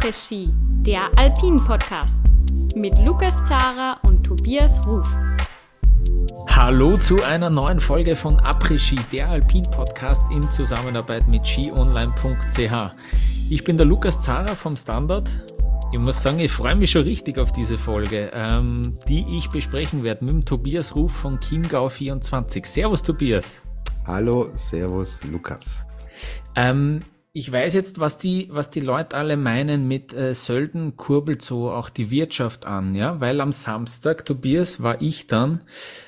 Après-Ski, der Alpin-Podcast mit Lukas Zara und Tobias Ruf. Hallo zu einer neuen Folge von Après-Ski, der Alpin-Podcast in Zusammenarbeit mit skionline.ch. Ich bin der Lukas Zara vom Standard. Ich muss sagen, ich freue mich schon richtig auf diese Folge, die ich besprechen werde mit dem Tobias Ruf von Chiemgau24. Servus Tobias. Hallo, servus Lukas. Ich weiß jetzt, was die Leute alle meinen mit Sölden kurbelt so auch die Wirtschaft an, ja, weil am Samstag, Tobias, war ich dann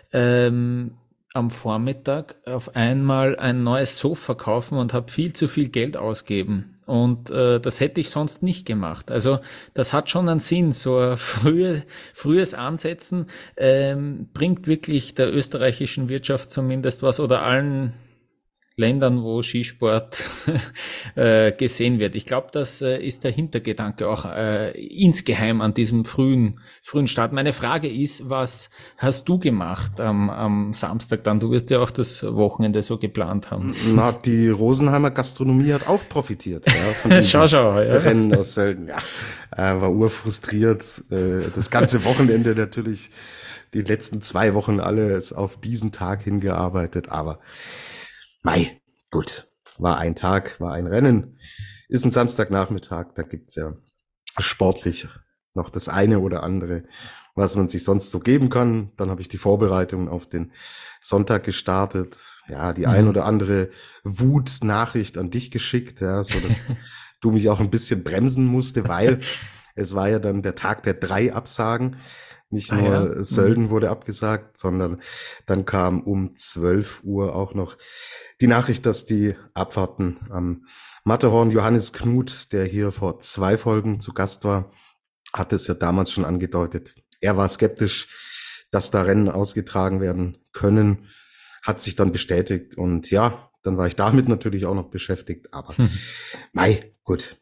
am Vormittag auf einmal ein neues Sofa kaufen und habe viel zu viel Geld ausgegeben. Und das hätte ich sonst nicht gemacht. Also das hat schon einen Sinn. So ein frühes Ansetzen bringt wirklich der österreichischen Wirtschaft zumindest was oder allen Ländern, wo Skisport gesehen wird. Ich glaube, das ist der Hintergedanke auch insgeheim an diesem frühen Start. Meine Frage ist, was hast du gemacht am Samstag dann? Du wirst ja auch das Wochenende so geplant haben. Na, die Rosenheimer Gastronomie hat auch profitiert. Ja, von schau, ja. Rennen aus Sölden. Ja, war urfrustriert. Das ganze Wochenende natürlich, die letzten 2 Wochen alles auf diesen Tag hingearbeitet, aber Mei, gut, war ein Tag, war ein Rennen, ist ein Samstagnachmittag, da gibt's ja sportlich noch das eine oder andere, was man sich sonst so geben kann. Dann habe ich die Vorbereitung auf den Sonntag gestartet, ja, die ein oder andere Wutnachricht an dich geschickt, ja, so dass du mich auch ein bisschen bremsen musste, weil es war ja dann der Tag der 3 Absagen. Nicht nur Sölden wurde abgesagt, sondern dann kam um 12 Uhr auch noch die Nachricht, dass die Abfahrten am Matterhorn, Johannes Knuth, der hier vor 2 Folgen zu Gast war, hat es ja damals schon angedeutet. Er war skeptisch, dass da Rennen ausgetragen werden können, hat sich dann bestätigt und ja, dann war ich damit natürlich auch noch beschäftigt, aber mei, gut.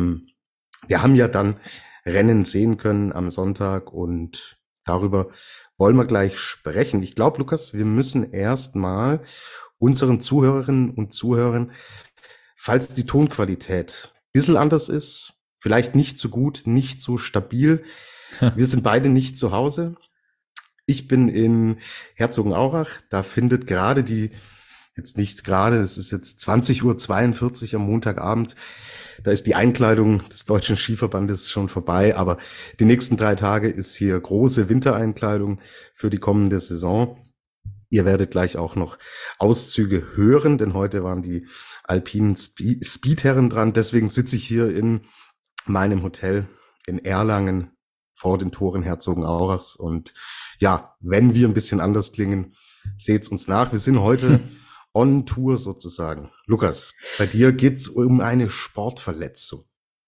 Wir haben ja dann Rennen sehen können am Sonntag und darüber wollen wir gleich sprechen. Ich glaube, Lukas, wir müssen erstmal unseren Zuhörerinnen und Zuhörern, falls die Tonqualität ein bisschen anders ist, vielleicht nicht so gut, nicht so stabil. Wir sind beide nicht zu Hause. Ich bin in Herzogenaurach. Da findet gerade es ist jetzt 20:42 Uhr am Montagabend. Da ist die Einkleidung des Deutschen Skiverbandes schon vorbei, aber die nächsten 3 Tage ist hier große Wintereinkleidung für die kommende Saison. Ihr werdet gleich auch noch Auszüge hören, denn heute waren die alpinen Speedherren dran. Deswegen sitze ich hier in meinem Hotel in Erlangen vor den Toren Herzogenaurachs. Und ja, wenn wir ein bisschen anders klingen, seht's uns nach. Wir sind heute on Tour sozusagen. Lukas, bei dir geht's um eine Sportverletzung.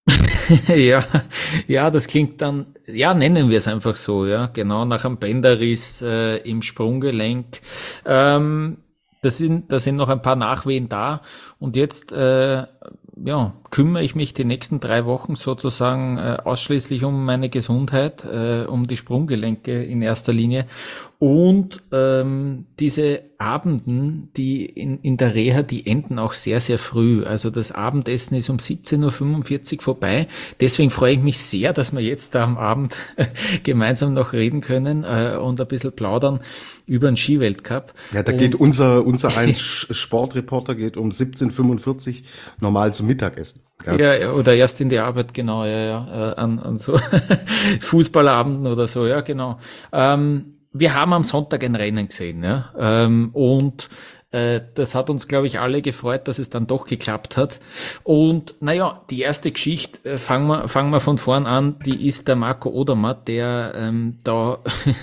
Ja, das klingt dann, ja, nennen wir es einfach so, ja, genau, nach einem Bänderriss im Sprunggelenk. Da sind noch ein paar Nachwehen da und jetzt kümmere ich mich die nächsten 3 Wochen sozusagen ausschließlich um meine Gesundheit, um die Sprunggelenke in erster Linie und diese Abenden, die in der Reha, die enden auch sehr, sehr früh. Also das Abendessen ist um 17:45 Uhr vorbei. Deswegen freue ich mich sehr, dass wir jetzt da am Abend gemeinsam noch reden können und ein bisschen plaudern über den Skiweltcup. Ja, da geht unser Sportreporter geht um 17:45 Uhr normal zum Mittagessen. Ja, oder erst in die Arbeit, genau, an so Fußballabenden oder so, ja, genau. Wir haben am Sonntag ein Rennen gesehen, ja, und das hat uns, glaube ich, alle gefreut, dass es dann doch geklappt hat. Und naja, die erste Geschichte, fangen wir von vorn an, die ist der Marco Odermatt, der da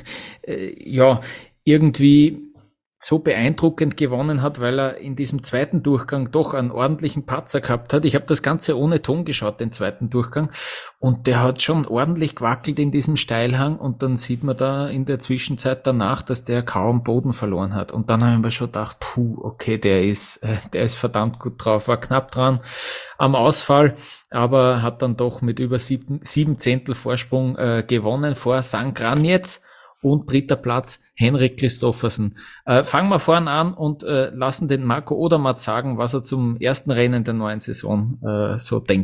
irgendwie so beeindruckend gewonnen hat, weil er in diesem zweiten Durchgang doch einen ordentlichen Patzer gehabt hat. Ich habe das Ganze ohne Ton geschaut, den zweiten Durchgang, und der hat schon ordentlich gewackelt in diesem Steilhang und dann sieht man da in der Zwischenzeit danach, dass der kaum Boden verloren hat. Und dann habe ich mir schon gedacht, okay, der ist verdammt gut drauf, war knapp dran am Ausfall, aber hat dann doch mit über 7 Zehntel Vorsprung gewonnen vor St. Granjetz. Und 3. Platz Henrik Christoffersen. Fangen wir vorn an und lassen den Marco Odermatt sagen, was er zum ersten Rennen der neuen Saison so denkt.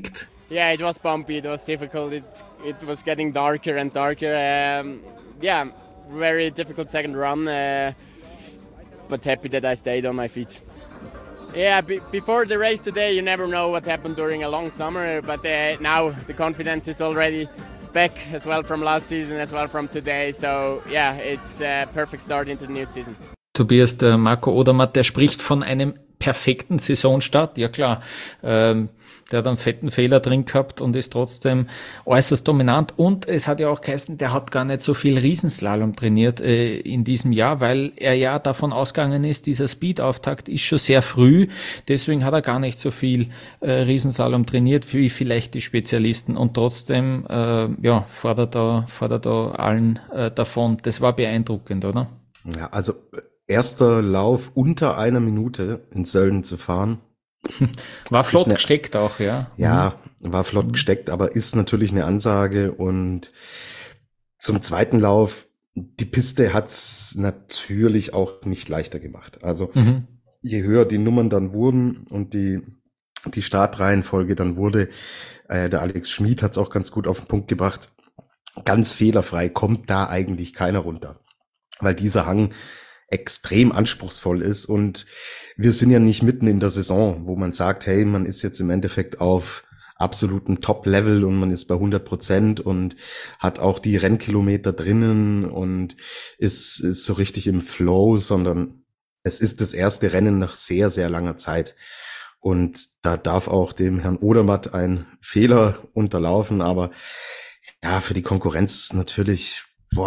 Yeah, it was bumpy. It was difficult. It was getting darker and darker. Yeah, very difficult second run. But happy that I stayed on my feet. Yeah, before the race today, you never know what happened during a long summer. But now the confidence is already back as well from last season, as well from today. So yeah, it's a perfect start into the new season. Tobias, der Marco Odermatt, der spricht von einem perfekten Saisonstart. Ja klar, der hat einen fetten Fehler drin gehabt und ist trotzdem äußerst dominant. Und es hat ja auch geheißen, der hat gar nicht so viel Riesenslalom trainiert in diesem Jahr, weil er ja davon ausgegangen ist, dieser Speed-Auftakt ist schon sehr früh. Deswegen hat er gar nicht so viel Riesenslalom trainiert wie vielleicht die Spezialisten. Und trotzdem fordert er allen davon. Das war beeindruckend, oder? Ja, also erster Lauf unter einer Minute in Sölden zu fahren. War flott gesteckt auch, ja. Ja, war flott gesteckt, aber ist natürlich eine Ansage. Und zum zweiten Lauf, die Piste hat's natürlich auch nicht leichter gemacht. Also je höher die Nummern dann wurden und die Startreihenfolge dann wurde, der Alex Schmid hat's auch ganz gut auf den Punkt gebracht, ganz fehlerfrei kommt da eigentlich keiner runter. Weil dieser Hang extrem anspruchsvoll ist und wir sind ja nicht mitten in der Saison, wo man sagt, hey, man ist jetzt im Endeffekt auf absolutem Top-Level und man ist bei 100% und hat auch die Rennkilometer drinnen und ist so richtig im Flow, sondern es ist das erste Rennen nach sehr, sehr langer Zeit. Und da darf auch dem Herrn Odermatt ein Fehler unterlaufen, aber ja, für die Konkurrenz natürlich,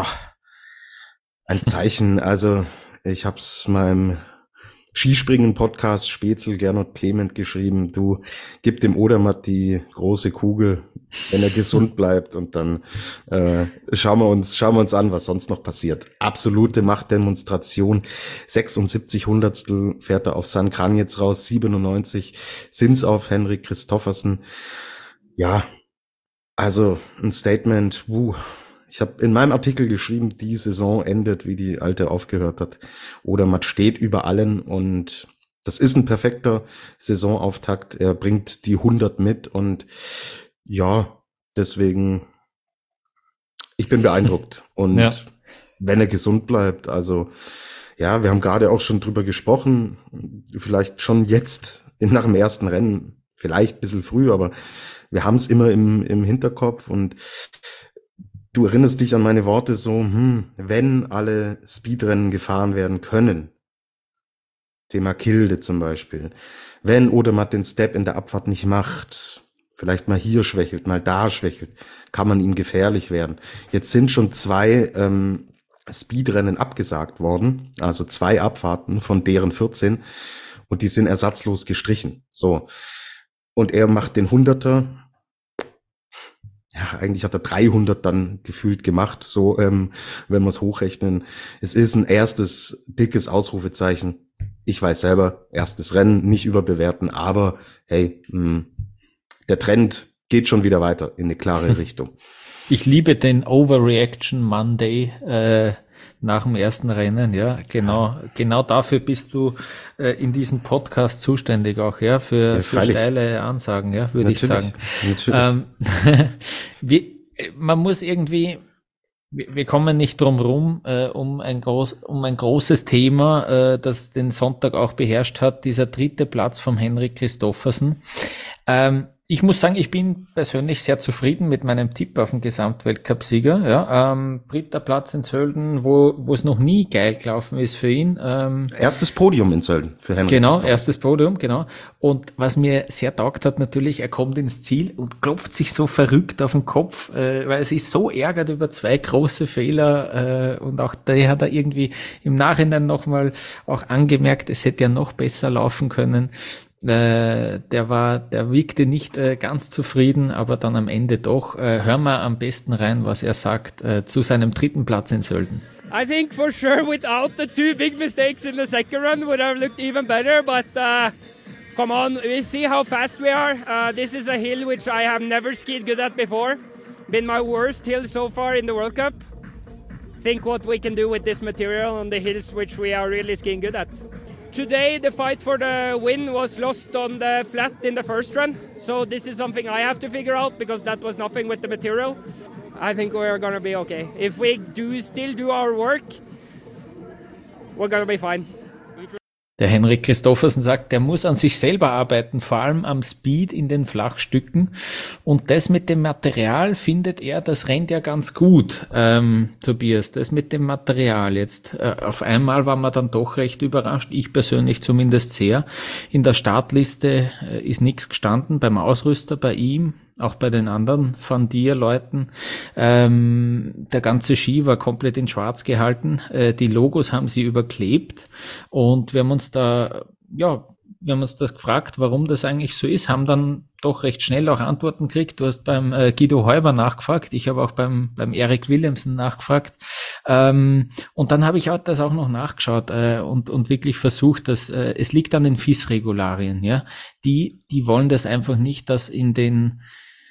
ein Zeichen. Also ich habe es meinem Skispringen-Podcast Spätzl, Gernot Clement geschrieben, du gib dem Odermatt die große Kugel, wenn er gesund bleibt und dann schauen wir uns an, was sonst noch passiert. Absolute Machtdemonstration, 76 Hundertstel fährt er auf San Kranjec raus, 97 sind's auf Henrik Kristoffersen. Ja, also ein Statement, Ich habe in meinem Artikel geschrieben, die Saison endet, wie die alte aufgehört hat. Odermatt steht über allen und das ist ein perfekter Saisonauftakt. Er bringt die 100 mit und ja, deswegen, ich bin beeindruckt. Und wenn er gesund bleibt, also ja, wir haben gerade auch schon drüber gesprochen, vielleicht schon jetzt nach dem ersten Rennen, vielleicht ein bisschen früh, aber wir haben es immer im Hinterkopf und du erinnerst dich an meine Worte so, wenn alle Speedrennen gefahren werden können, Thema Kilde zum Beispiel, wenn Odermatt den Step in der Abfahrt nicht macht, vielleicht mal hier schwächelt, mal da schwächelt, kann man ihm gefährlich werden. Jetzt sind schon 2 Speedrennen abgesagt worden, also 2 Abfahrten von deren 14 und die sind ersatzlos gestrichen. So. Und er macht den 100er. Ja, eigentlich hat er 300 dann gefühlt gemacht, so, wenn wir es hochrechnen. Es ist ein erstes dickes Ausrufezeichen. Ich weiß selber, erstes Rennen, nicht überbewerten, aber hey, der Trend geht schon wieder weiter in eine klare Richtung. Ich liebe den Overreaction Monday nach dem ersten Rennen, ja, genau dafür bist du in diesem Podcast zuständig auch, ja, für steile Ansagen, ja, würde ich sagen. Natürlich. Man muss irgendwie, wir kommen nicht drum rum, um ein großes Thema, das den Sonntag auch beherrscht hat, dieser 3. Platz vom Henrik Kristoffersen. Ich muss sagen, ich bin persönlich sehr zufrieden mit meinem Tipp auf den Gesamtweltcup-Sieger. Ja, 3. Platz in Sölden, wo es noch nie geil gelaufen ist für ihn. Erstes Podium in Sölden für Henrik. Genau, erstes Podium, genau. Und was mir sehr taugt hat natürlich, er kommt ins Ziel und klopft sich so verrückt auf den Kopf, weil er sich so ärgert über 2 große Fehler und auch der hat er irgendwie im Nachhinein nochmal auch angemerkt, es hätte ja noch besser laufen können. Der wirkte nicht ganz zufrieden, aber dann am Ende doch. Hören wir am besten rein, was er sagt zu seinem 3. Platz in Sölden. I think for sure without the 2 big mistakes in the second run would have looked even better, but come on, we see how fast we are. This is a hill which I have never skied good at before. Been my worst hill so far in the World Cup. Think what we can do with this material on the hills which we are really skiing good at. today the fight for the win was lost on the flat in the first run. So this is something I have to figure out because that was nothing with the material. I think we're going to be okay. If we still do our work, we're going to be fine. Der Henrik Christoffersen sagt, der muss an sich selber arbeiten, vor allem am Speed in den Flachstücken. Und das mit dem Material findet er, das rennt ja ganz gut, Tobias. Das mit dem Material jetzt. Auf einmal war man dann doch recht überrascht. Ich persönlich zumindest sehr. In der Startliste ist nichts gestanden beim Ausrüster, bei ihm. Auch bei den anderen Van Dier-Leuten. Der ganze Ski war komplett in schwarz gehalten. Die Logos haben sie überklebt. Und wir haben uns das gefragt, warum das eigentlich so ist, haben dann doch recht schnell auch Antworten gekriegt. Du hast beim Guido Heuber nachgefragt, ich habe auch beim Eric Williamson nachgefragt. Und dann habe ich das auch noch nachgeschaut und wirklich versucht, dass es liegt an den FIS-Regularien. Ja, die wollen das einfach nicht, dass in den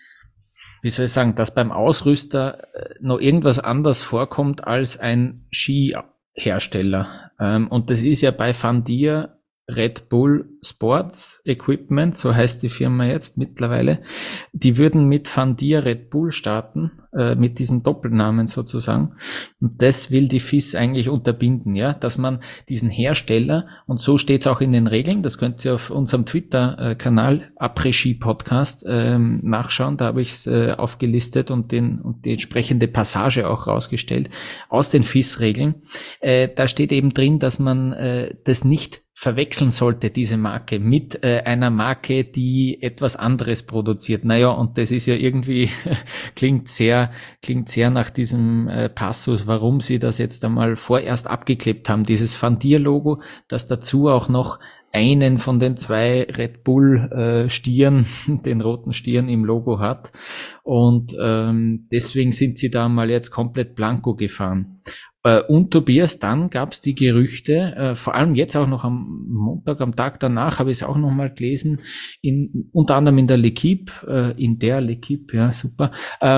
dass beim Ausrüster noch irgendwas anders vorkommt als ein Skihersteller. Und das ist ja bei Van Dier Red Bull Sports Equipment, so heißt die Firma jetzt mittlerweile. Die würden mit Van Dier Red Bull starten, mit diesem Doppelnamen sozusagen. Und das will die FIS eigentlich unterbinden, ja, dass man diesen Hersteller, und so steht es auch in den Regeln, das könnt ihr auf unserem Twitter-Kanal Après-Ski Podcast nachschauen, da habe ich es aufgelistet und die entsprechende Passage auch rausgestellt aus den FIS-Regeln. Da steht eben drin, dass man das nicht verwechseln sollte, diese Marke, mit einer Marke, die etwas anderes produziert. Naja, und das ist ja irgendwie, klingt sehr nach diesem Passus, warum sie das jetzt einmal vorerst abgeklebt haben, dieses Van Dier-Logo, das dazu auch noch einen von den 2 Red Bull Stieren, den roten Stieren im Logo hat. Und deswegen sind sie da mal jetzt komplett blanko gefahren. Und Tobias, dann gab es die Gerüchte, vor allem jetzt auch noch am Montag, am Tag danach, habe ich es auch noch mal gelesen, unter anderem in der L'Équipe, ja super,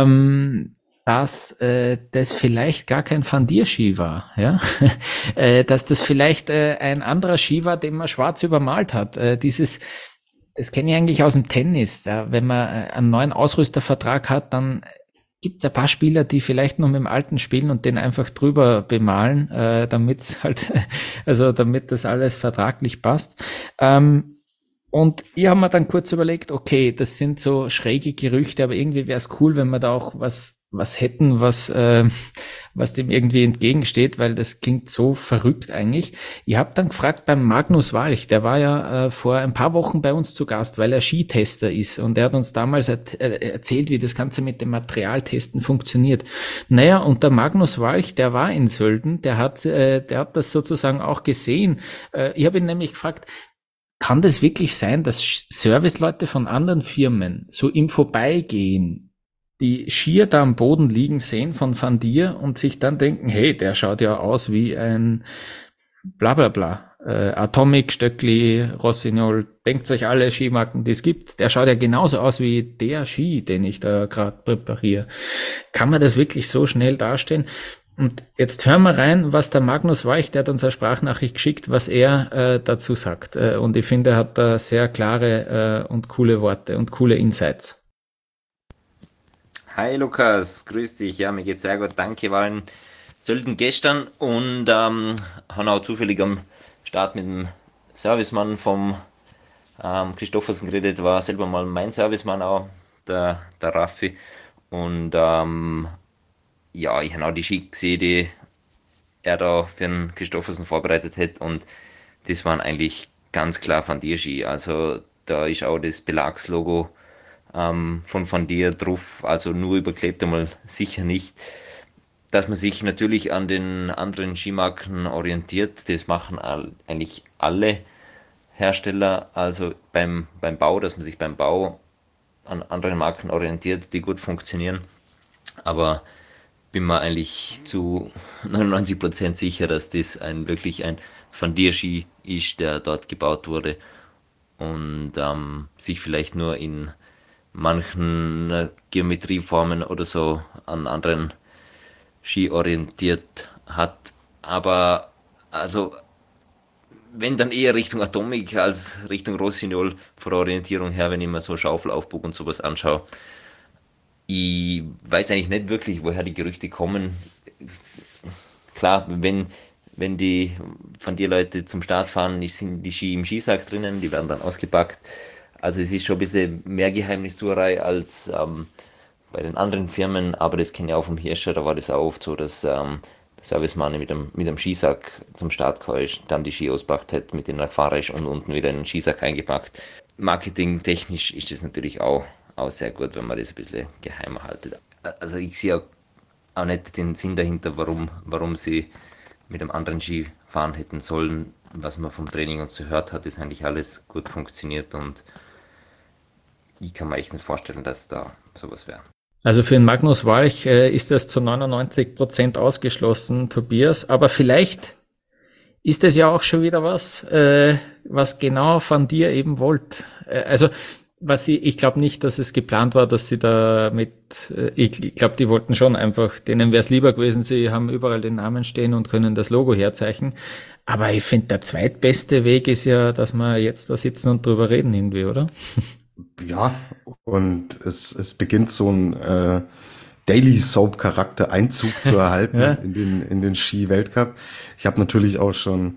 dass das vielleicht gar kein Van Dier Ski war, ja, dass das vielleicht ein anderer Ski war, den man schwarz übermalt hat. Das kenne ich eigentlich aus dem Tennis, wenn man einen neuen Ausrüstervertrag hat, dann gibt es ein paar Spieler, die vielleicht noch mit dem Alten spielen und den einfach drüber bemalen, damit das alles vertraglich passt. Und ich habe mir dann kurz überlegt, okay, das sind so schräge Gerüchte, aber irgendwie wäre es cool, wenn wir da auch was hätten, was dem irgendwie entgegensteht, weil das klingt so verrückt eigentlich. Ich habe dann gefragt beim Magnus Walch, der war ja vor ein paar Wochen bei uns zu Gast, weil er Skitester ist und er hat uns damals erzählt, wie das Ganze mit dem Materialtesten funktioniert. Naja, und der Magnus Walch, der war in Sölden, der hat das sozusagen auch gesehen. Ich habe ihn nämlich gefragt, kann das wirklich sein, dass Serviceleute von anderen Firmen so im Vorbeigehen die Skier da am Boden liegen sehen von Van Dier und sich dann denken, hey, der schaut ja aus wie ein Blablabla, Atomic, Stöckli, Rossignol, denkt euch alle Skimarken, die es gibt, der schaut ja genauso aus wie der Ski, den ich da gerade präpariere. Kann man das wirklich so schnell darstellen? Und jetzt hören wir rein, was der Magnus Walch, der hat uns eine Sprachnachricht geschickt, was er dazu sagt. Und ich finde, er hat da sehr klare und coole Worte und coole Insights. Hi Lukas, grüß dich. Ja, mir geht's sehr gut. Danke, war in Sölden gestern und haben auch zufällig am Start mit dem Servicemann vom Christoffersen geredet, war selber mal mein Servicemann auch, der Raffi. Und ja, ich habe auch die Ski gesehen, die er da für den Christoffersen vorbereitet hat und das waren eigentlich ganz klar Van Dier Ski. Also da ist auch das Belagslogo von Van Dier drauf, also nur überklebt einmal sicher nicht. Dass man sich natürlich an den anderen Skimarken orientiert, das machen eigentlich alle Hersteller, also beim Bau, dass man sich beim Bau an anderen Marken orientiert, die gut funktionieren. Aber bin mir eigentlich zu 99% sicher, dass das wirklich ein Van Dier Ski ist, der dort gebaut wurde und sich vielleicht nur in manchen Geometrieformen oder so an anderen Ski orientiert hat. Aber also wenn dann eher Richtung Atomic als Richtung Rossignol von der Orientierung her, wenn ich mir so Schaufelaufbug und sowas anschaue. Ich weiß eigentlich nicht wirklich, woher die Gerüchte kommen. Klar, wenn die von dir Leute zum Start fahren, sind die Ski im Skisack drinnen, die werden dann ausgepackt. Also es ist schon ein bisschen mehr Geheimnistuerei als bei den anderen Firmen, aber das kenne ich auch vom Hirscher, da war das auch oft so, dass der Servicemann mit dem Skisack zum Start gekommen ist, dann die Ski auspackt hat, mit denen er gefahren ist und unten wieder in den Skisack eingepackt. Marketingtechnisch ist das natürlich auch sehr gut, wenn man das ein bisschen geheimer haltet. Also ich sehe auch nicht den Sinn dahinter, warum sie mit einem anderen Ski fahren hätten sollen. Was man vom Training uns gehört hat, ist eigentlich alles gut funktioniert und ich kann mir echt nicht vorstellen, dass da sowas wäre. Also für den Magnus Walch ist das zu 99% ausgeschlossen, Tobias. Aber vielleicht ist das ja auch schon wieder was genau von dir eben wollt. Also ich glaube nicht, dass es geplant war, dass sie da ich glaube, die wollten schon einfach, denen wäre es lieber gewesen, sie haben überall den Namen stehen und können das Logo herzeichnen. Aber ich finde, der zweitbeste Weg ist ja, dass wir jetzt da sitzen und drüber reden irgendwie, oder? Ja, und es beginnt so ein Daily Soap Charakter Einzug zu erhalten ja. in den Ski-Weltcup. Ich habe natürlich auch schon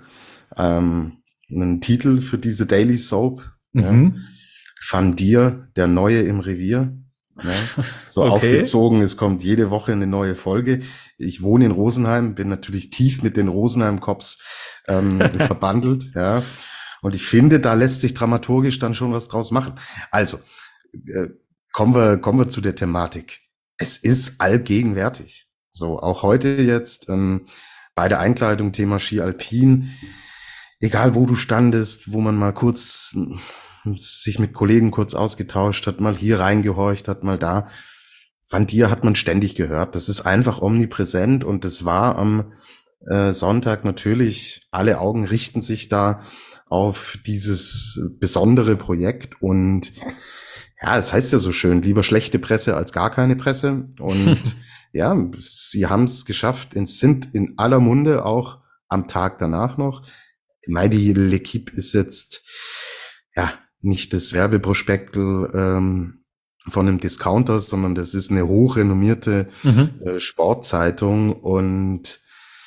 einen Titel für diese Daily Soap. Mhm. Ja. Van Dier, der Neue im Revier. Ja. So Okay. aufgezogen, es kommt jede Woche eine neue Folge. Ich wohne in Rosenheim, bin natürlich tief mit den Rosenheim Cops verbandelt. Ja. Und ich finde, da lässt sich dramaturgisch dann schon was draus machen. Also, kommen wir zu der Thematik. Es ist allgegenwärtig. So, auch heute jetzt bei der Einkleidung Thema Ski Alpin. Egal, wo du standest, wo man mal kurz sich mit Kollegen kurz ausgetauscht hat, mal hier reingehorcht hat, mal da. Van Dier hat man ständig gehört. Das ist einfach omnipräsent und das war am Sonntag natürlich, alle Augen richten sich da auf dieses besondere Projekt und ja, es heißt ja so schön, lieber schlechte Presse als gar keine Presse und ja, sie haben es geschafft, sind in aller Munde auch am Tag danach noch. Die L'Equipe ist jetzt ja nicht das Werbeprospektel von einem Discounter, sondern das ist eine hochrenommierte Sportzeitung und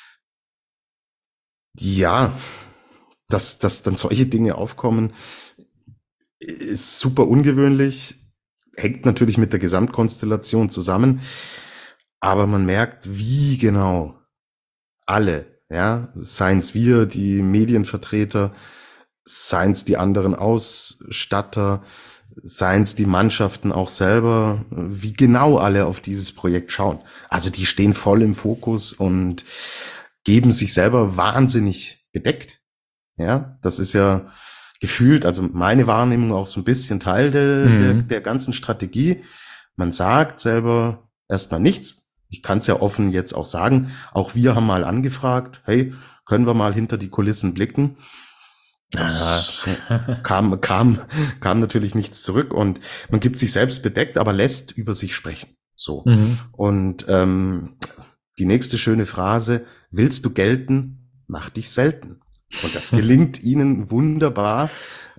ja, dass dann solche Dinge aufkommen, ist super ungewöhnlich, hängt natürlich mit der Gesamtkonstellation zusammen, aber man merkt, wie genau alle, ja, seien's wir, die Medienvertreter, seien's die anderen Ausstatter, seien's die Mannschaften auch selber, wie genau alle auf dieses Projekt schauen. Also die stehen voll im Fokus und geben sich selber wahnsinnig bedeckt. Ja, das ist ja gefühlt, also meine Wahrnehmung auch so ein bisschen Teil der ganzen Strategie. Man sagt selber erstmal nichts. Ich kann es ja offen jetzt auch sagen. Auch wir haben mal angefragt, hey, können wir mal hinter die Kulissen blicken? Kam natürlich nichts zurück und man gibt sich selbst bedeckt, aber lässt über sich sprechen. So. Und die nächste schöne Phrase, willst du gelten, mach dich selten. Und das gelingt ihnen wunderbar.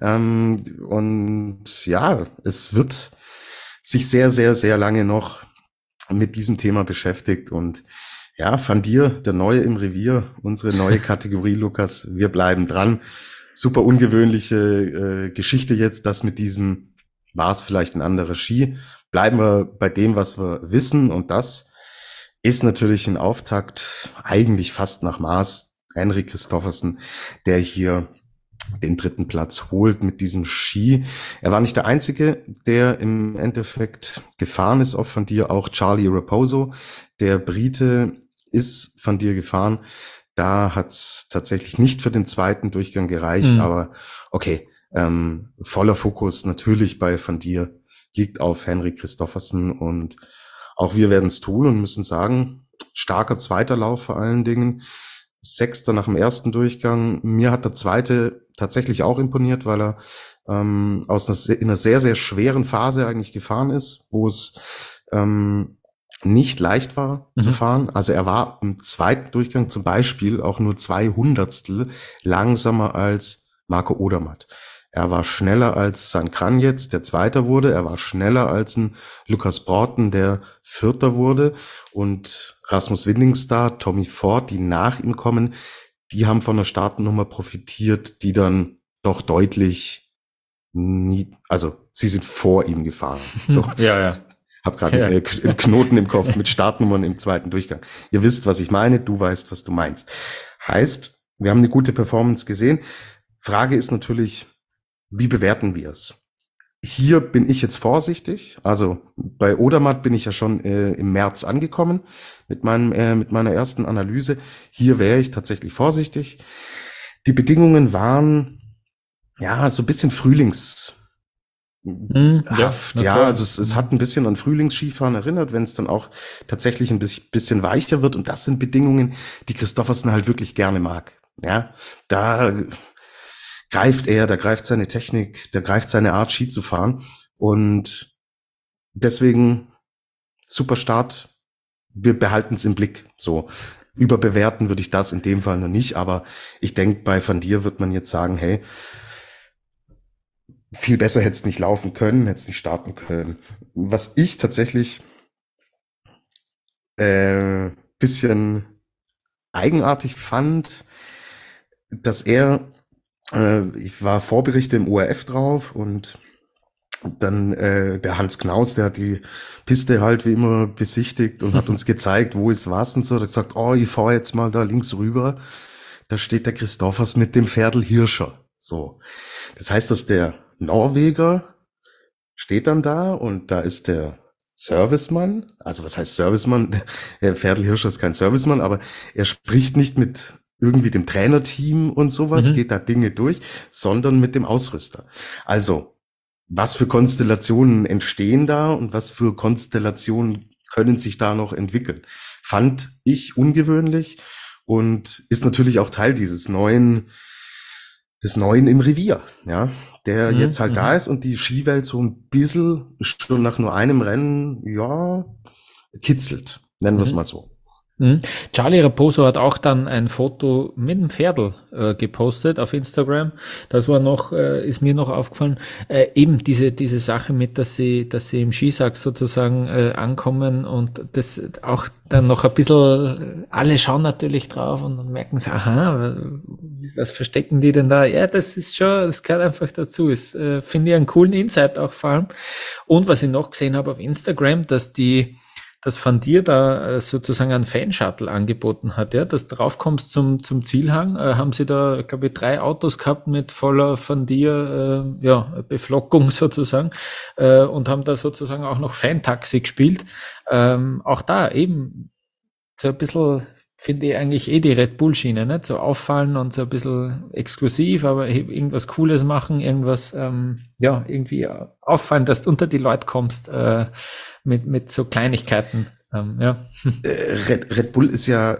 Und ja, es wird sich sehr, sehr, sehr lange noch mit diesem Thema beschäftigt. Und ja, Van Dier, der Neue im Revier, unsere neue Kategorie, Lukas, wir bleiben dran. Super ungewöhnliche Geschichte jetzt, das mit diesem, war es vielleicht ein anderer Ski. Bleiben wir bei dem, was wir wissen. Und das ist natürlich ein Auftakt, eigentlich fast nach Maß. Henrik Kristoffersen, der hier den 3. Platz holt mit diesem Ski. Er war nicht der Einzige, der im Endeffekt gefahren ist auf Van Dier. Auch Charlie Raposo, der Brite, ist Van Dier gefahren. Da hat's tatsächlich nicht für den 2. Durchgang gereicht, aber okay, voller Fokus natürlich bei Van Dier liegt auf Henrik Kristoffersen und auch wir werden es tun und müssen sagen, starker zweiter Lauf vor allen Dingen. 6. nach dem 1. Durchgang. Mir hat der 2. tatsächlich auch imponiert, weil er in einer sehr, sehr schweren Phase eigentlich gefahren ist, wo es nicht leicht war zu fahren. Also er war im zweiten Durchgang zum Beispiel auch nur 200stel langsamer als Marco Odermatt. Er war schneller als San Kranjec, der Zweiter wurde. Er war schneller als ein Lukas Broughton, der Vierter wurde. Und Rasmus Winding-Starr, Tommy Ford, die nach ihm kommen, die haben von der Startnummer profitiert, die dann doch deutlich also sie sind vor ihm gefahren. So. Ja. Hab gerade einen Knoten im Kopf mit Startnummern im zweiten Durchgang. Ihr wisst, was ich meine, du weißt, was du meinst. Heißt, wir haben eine gute Performance gesehen. Frage ist natürlich, wie bewerten wir es? Hier bin ich jetzt vorsichtig. Also bei Odermatt bin ich ja schon im März angekommen mit meiner ersten Analyse. Hier wäre ich tatsächlich vorsichtig. Die Bedingungen waren ja so ein bisschen frühlingshaft. Ja, also es hat ein bisschen an Frühlingsskifahren erinnert, wenn es dann auch tatsächlich ein bisschen weicher wird. Und das sind Bedingungen, die Kristoffersen halt wirklich gerne mag. Ja, da greift seine Technik, da greift seine Art, Ski zu fahren. Und deswegen super Start. Wir behalten es im Blick. So überbewerten würde ich das in dem Fall noch nicht. Aber ich denke, bei Van Dier wird man jetzt sagen, hey, viel besser hätte es nicht laufen können, hätte es nicht starten können. Was ich tatsächlich bisschen eigenartig fand, dass ich war Vorberichte im ORF drauf und dann der Hans Knaus, der hat die Piste halt wie immer besichtigt und hat uns gezeigt, wo ist was und so. Der hat gesagt, ich fahre jetzt mal da links rüber. Da steht der Christophers mit dem Ferdl Hirscher. So. Das heißt, dass der Norweger steht dann da und da ist der Servicemann. Also was heißt Servicemann? Ferdl Hirscher ist kein Servicemann, aber er spricht nicht mit irgendwie dem Trainerteam und sowas, geht da Dinge durch, sondern mit dem Ausrüster. Also, was für Konstellationen entstehen da und was für Konstellationen können sich da noch entwickeln? Fand ich ungewöhnlich und ist natürlich auch Teil des Neuen im Revier, ja, der jetzt halt da ist und die Skiwelt so ein bisschen schon nach nur einem Rennen, ja, kitzelt, nennen wir es mal so. Charlie Raposo hat auch dann ein Foto mit dem Pferdl gepostet auf Instagram. Das war noch, ist mir noch aufgefallen. Eben diese Sache mit, dass sie im Skisack sozusagen ankommen und das auch dann noch ein bisschen, alle schauen natürlich drauf und dann merken sie, aha, was verstecken die denn da? Ja, das gehört einfach dazu. Ist, finde ich einen coolen Insight auch vor allem. Und was ich noch gesehen habe auf Instagram, dass Van Dier da sozusagen einen Fanshuttle angeboten hat, ja, dass du draufkommst zum Zielhang, haben sie da, glaube ich, 3 Autos gehabt mit voller Van Dier, Beflockung sozusagen, und haben da sozusagen auch noch Fantaxi gespielt. Auch da eben so ein bisschen, finde ich eigentlich die Red Bull-Schiene, nicht? So auffallen und so ein bisschen exklusiv, aber irgendwas Cooles machen, irgendwas, irgendwie auffallen, dass du unter die Leute kommst, mit so Kleinigkeiten, Red Bull ist ja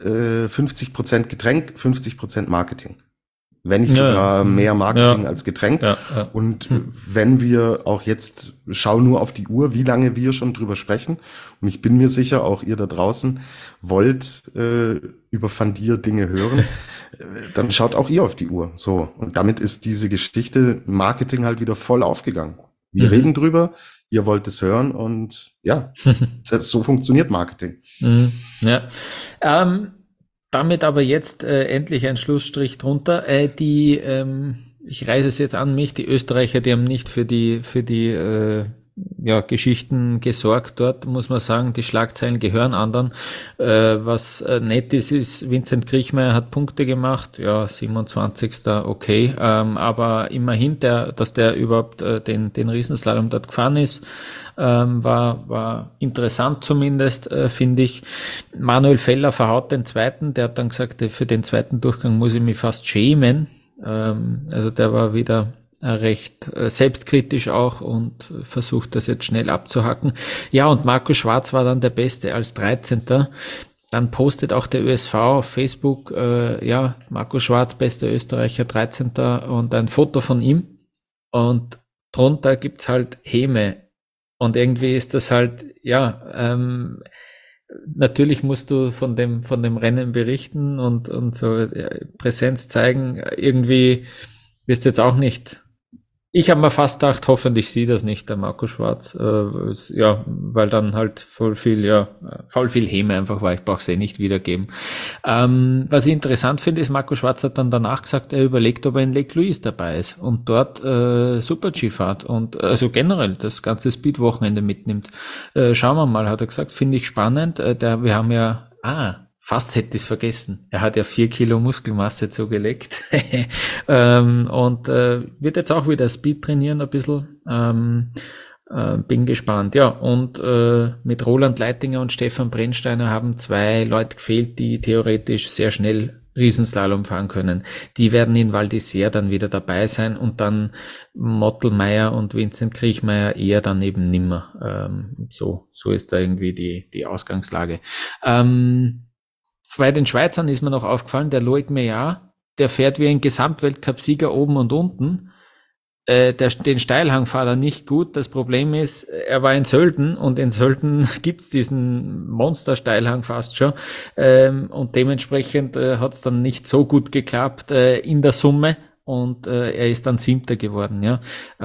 50% Getränk, 50% Marketing. Wenn nicht sogar mehr Marketing als Getränk. Ja. Und wenn wir auch jetzt, schau nur auf die Uhr, wie lange wir schon drüber sprechen. Und ich bin mir sicher, auch ihr da draußen wollt über Van Dier Dinge hören. Dann schaut auch ihr auf die Uhr. So. Und damit ist diese Geschichte Marketing halt wieder voll aufgegangen. Wir reden drüber, ihr wollt es hören und ja, so funktioniert Marketing. Ja. Damit aber jetzt endlich ein Schlussstrich drunter. Ich reiße es jetzt an mich, die Österreicher, die haben nicht für die Geschichten gesorgt dort, muss man sagen. Die Schlagzeilen gehören anderen. Was nett ist, Vincent Kriechmeier hat Punkte gemacht, 27. okay, aber immerhin, dass der überhaupt den Riesenslalom dort gefahren ist, war interessant zumindest, finde ich. Manuel Feller verhaut den zweiten, der hat dann gesagt, für den zweiten Durchgang muss ich mich fast schämen. Also der war wieder recht selbstkritisch auch und versucht das jetzt schnell abzuhacken. Ja, und Marco Schwarz war dann der Beste als 13. Dann postet auch der ÖSV auf Facebook, Marco Schwarz, bester Österreicher, 13. und ein Foto von ihm. Und drunter gibt's halt Häme. Und irgendwie ist das halt, natürlich musst du von dem Rennen berichten und so Präsenz zeigen. Irgendwie wirst du jetzt auch nicht. Ich habe mir fast gedacht, hoffentlich sieht das nicht der Marco Schwarz, weil dann halt voll viel Häme einfach war. Ich brauche es nicht wiedergeben. Was ich interessant finde, ist, Marco Schwarz hat dann danach gesagt, er überlegt, ob er in Lake Louise dabei ist und dort Super-G fahrt und also generell das ganze Speed-Wochenende mitnimmt. Schauen wir mal, hat er gesagt, finde ich spannend. Wir haben ja, fast hätte ich es vergessen. Er hat ja 4 Kilo Muskelmasse zugelegt. Und wird jetzt auch wieder Speed trainieren ein bisschen. Bin gespannt. Ja, und mit Roland Leitinger und Stefan Brennsteiner haben 2 Leute gefehlt, die theoretisch sehr schnell Riesenslalom fahren können. Die werden in Val d'Isère dann wieder dabei sein und dann Mottelmeier und Vincent Kriechmeier eher dann eben nimmer. So ist da irgendwie die Ausgangslage. Bei den Schweizern ist mir noch aufgefallen, der Loic Meillard, der fährt wie ein Gesamtweltcup-Sieger oben und unten. Den Steilhang fährt er nicht gut. Das Problem ist, er war in Sölden und in Sölden gibt's diesen Monster-Steilhang fast schon. Und dementsprechend hat's dann nicht so gut geklappt in der Summe und er ist dann 7. geworden. Ja.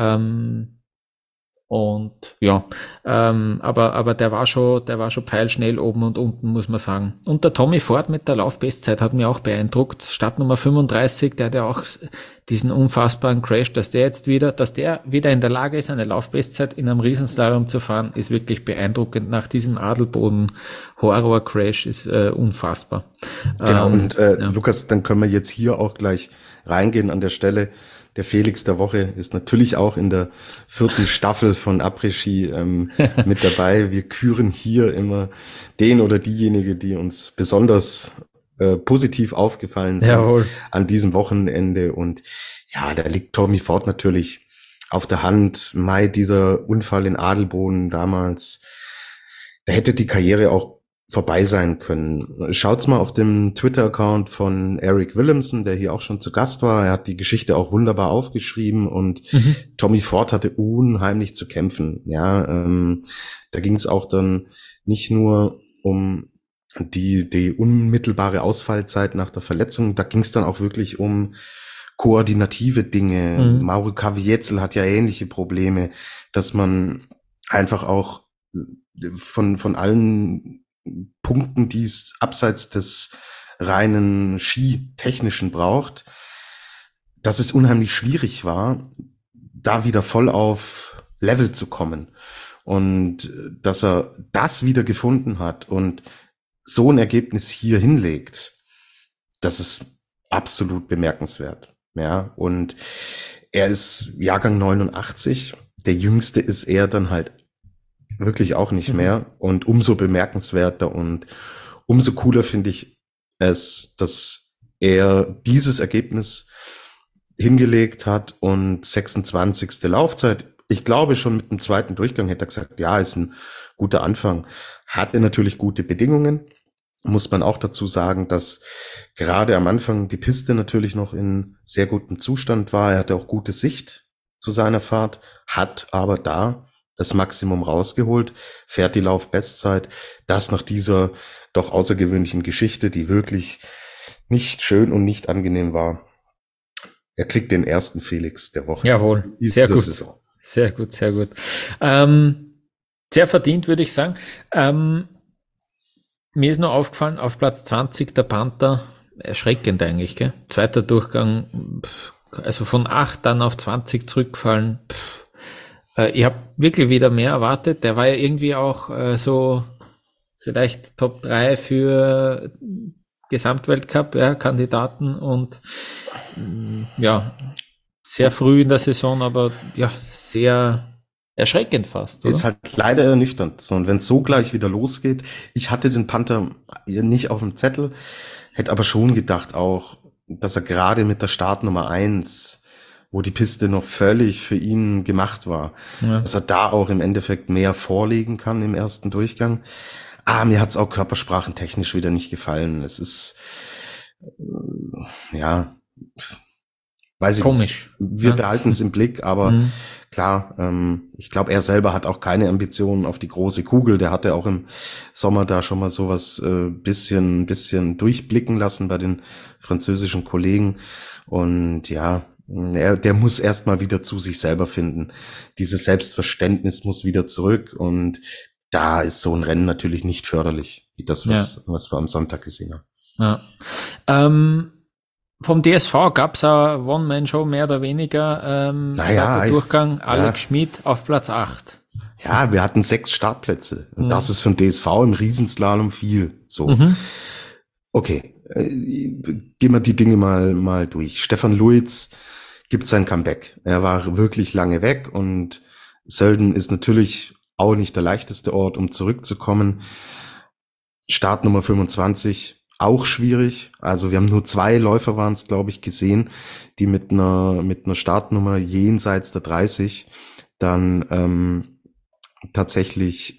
Aber der war schon pfeilschnell oben und unten, muss man sagen. Und der Tommy Ford mit der Laufbestzeit hat mir auch beeindruckt. Startnummer 35, der hat ja auch diesen unfassbaren Crash, dass der wieder in der Lage ist, eine Laufbestzeit in einem Riesenslalom zu fahren, ist wirklich beeindruckend. Nach diesem Adelboden-Horror-Crash ist unfassbar. Genau, Lukas, dann können wir jetzt hier auch gleich reingehen an der Stelle. Der Felix der Woche ist natürlich auch in der 4. Staffel von Après-Ski mit dabei. Wir küren hier immer den oder diejenige, die uns besonders positiv aufgefallen sind an diesem Wochenende. Und ja, da liegt Tommy Ford natürlich auf der Hand. Dieser Unfall in Adelboden damals, da hätte die Karriere auch vorbei sein können. Schaut's mal auf dem Twitter-Account von Eric Williamson, der hier auch schon zu Gast war. Er hat die Geschichte auch wunderbar aufgeschrieben und Tommy Ford hatte unheimlich zu kämpfen. Ja, da ging es auch dann nicht nur um die unmittelbare Ausfallzeit nach der Verletzung, da ging es dann auch wirklich um koordinative Dinge. Mauro Caviezel hat ja ähnliche Probleme, dass man einfach auch von allen Punkten, die es abseits des reinen Skitechnischen braucht, dass es unheimlich schwierig war, da wieder voll auf Level zu kommen. Und dass er das wieder gefunden hat und so ein Ergebnis hier hinlegt, das ist absolut bemerkenswert. Ja, und er ist Jahrgang 89, der Jüngste ist er dann halt wirklich auch nicht mehr und umso bemerkenswerter und umso cooler finde ich es, dass er dieses Ergebnis hingelegt hat und 26. Laufzeit. Ich glaube schon mit dem 2. Durchgang hätte er gesagt, ja, ist ein guter Anfang. Hatte natürlich gute Bedingungen. Muss man auch dazu sagen, dass gerade am Anfang die Piste natürlich noch in sehr gutem Zustand war. Er hatte auch gute Sicht zu seiner Fahrt, hat aber da das Maximum rausgeholt, fährt die Laufbestzeit, das nach dieser doch außergewöhnlichen Geschichte, die wirklich nicht schön und nicht angenehm war. Er kriegt den ersten Felix der Woche. Jawohl, sehr gut. Sehr gut, sehr gut. Sehr verdient, würde ich sagen. Mir ist noch aufgefallen, auf Platz 20 der Panther, erschreckend eigentlich, gell? 2. Durchgang, also von 8 dann auf 20 zurückgefallen. Ich habe wirklich wieder mehr erwartet. Der war ja irgendwie auch so vielleicht Top 3 für Gesamtweltcup, ja, Kandidaten und sehr früh in der Saison, aber ja, sehr erschreckend fast. Oder? Ist halt leider ernüchternd. So, und wenn es so gleich wieder losgeht, ich hatte den Panther nicht auf dem Zettel, hätte aber schon gedacht auch, dass er gerade mit der Startnummer 1, wo die Piste noch völlig für ihn gemacht war, dass er da auch im Endeffekt mehr vorlegen kann im ersten Durchgang. Mir hat's auch körpersprachentechnisch wieder nicht gefallen. Es ist, Weiß ich Komisch. nicht. Wir behalten es im Blick, aber klar, ich glaube, er selber hat auch keine Ambitionen auf die große Kugel. Der hatte auch im Sommer da schon mal sowas bisschen durchblicken lassen bei den französischen Kollegen. Und ja, der muss erstmal wieder zu sich selber finden. Dieses Selbstverständnis muss wieder zurück, und da ist so ein Rennen natürlich nicht förderlich, wie das, was wir am Sonntag gesehen haben. Ja. Vom DSV gab es eine One-Man-Show mehr oder weniger. Durchgang Alex Schmid auf Platz 8. Ja, wir hatten 6 Startplätze. Und das ist für den DSV im Riesenslalom viel. So. Okay. Gehen wir die Dinge mal durch. Stefan Luiz gibt sein Comeback. Er war wirklich lange weg, und Sölden ist natürlich auch nicht der leichteste Ort, um zurückzukommen. Start Nummer 25. Auch schwierig. Also wir haben nur 2 Läufer, waren es, glaube ich, gesehen, die mit einer Startnummer jenseits der 30 dann tatsächlich,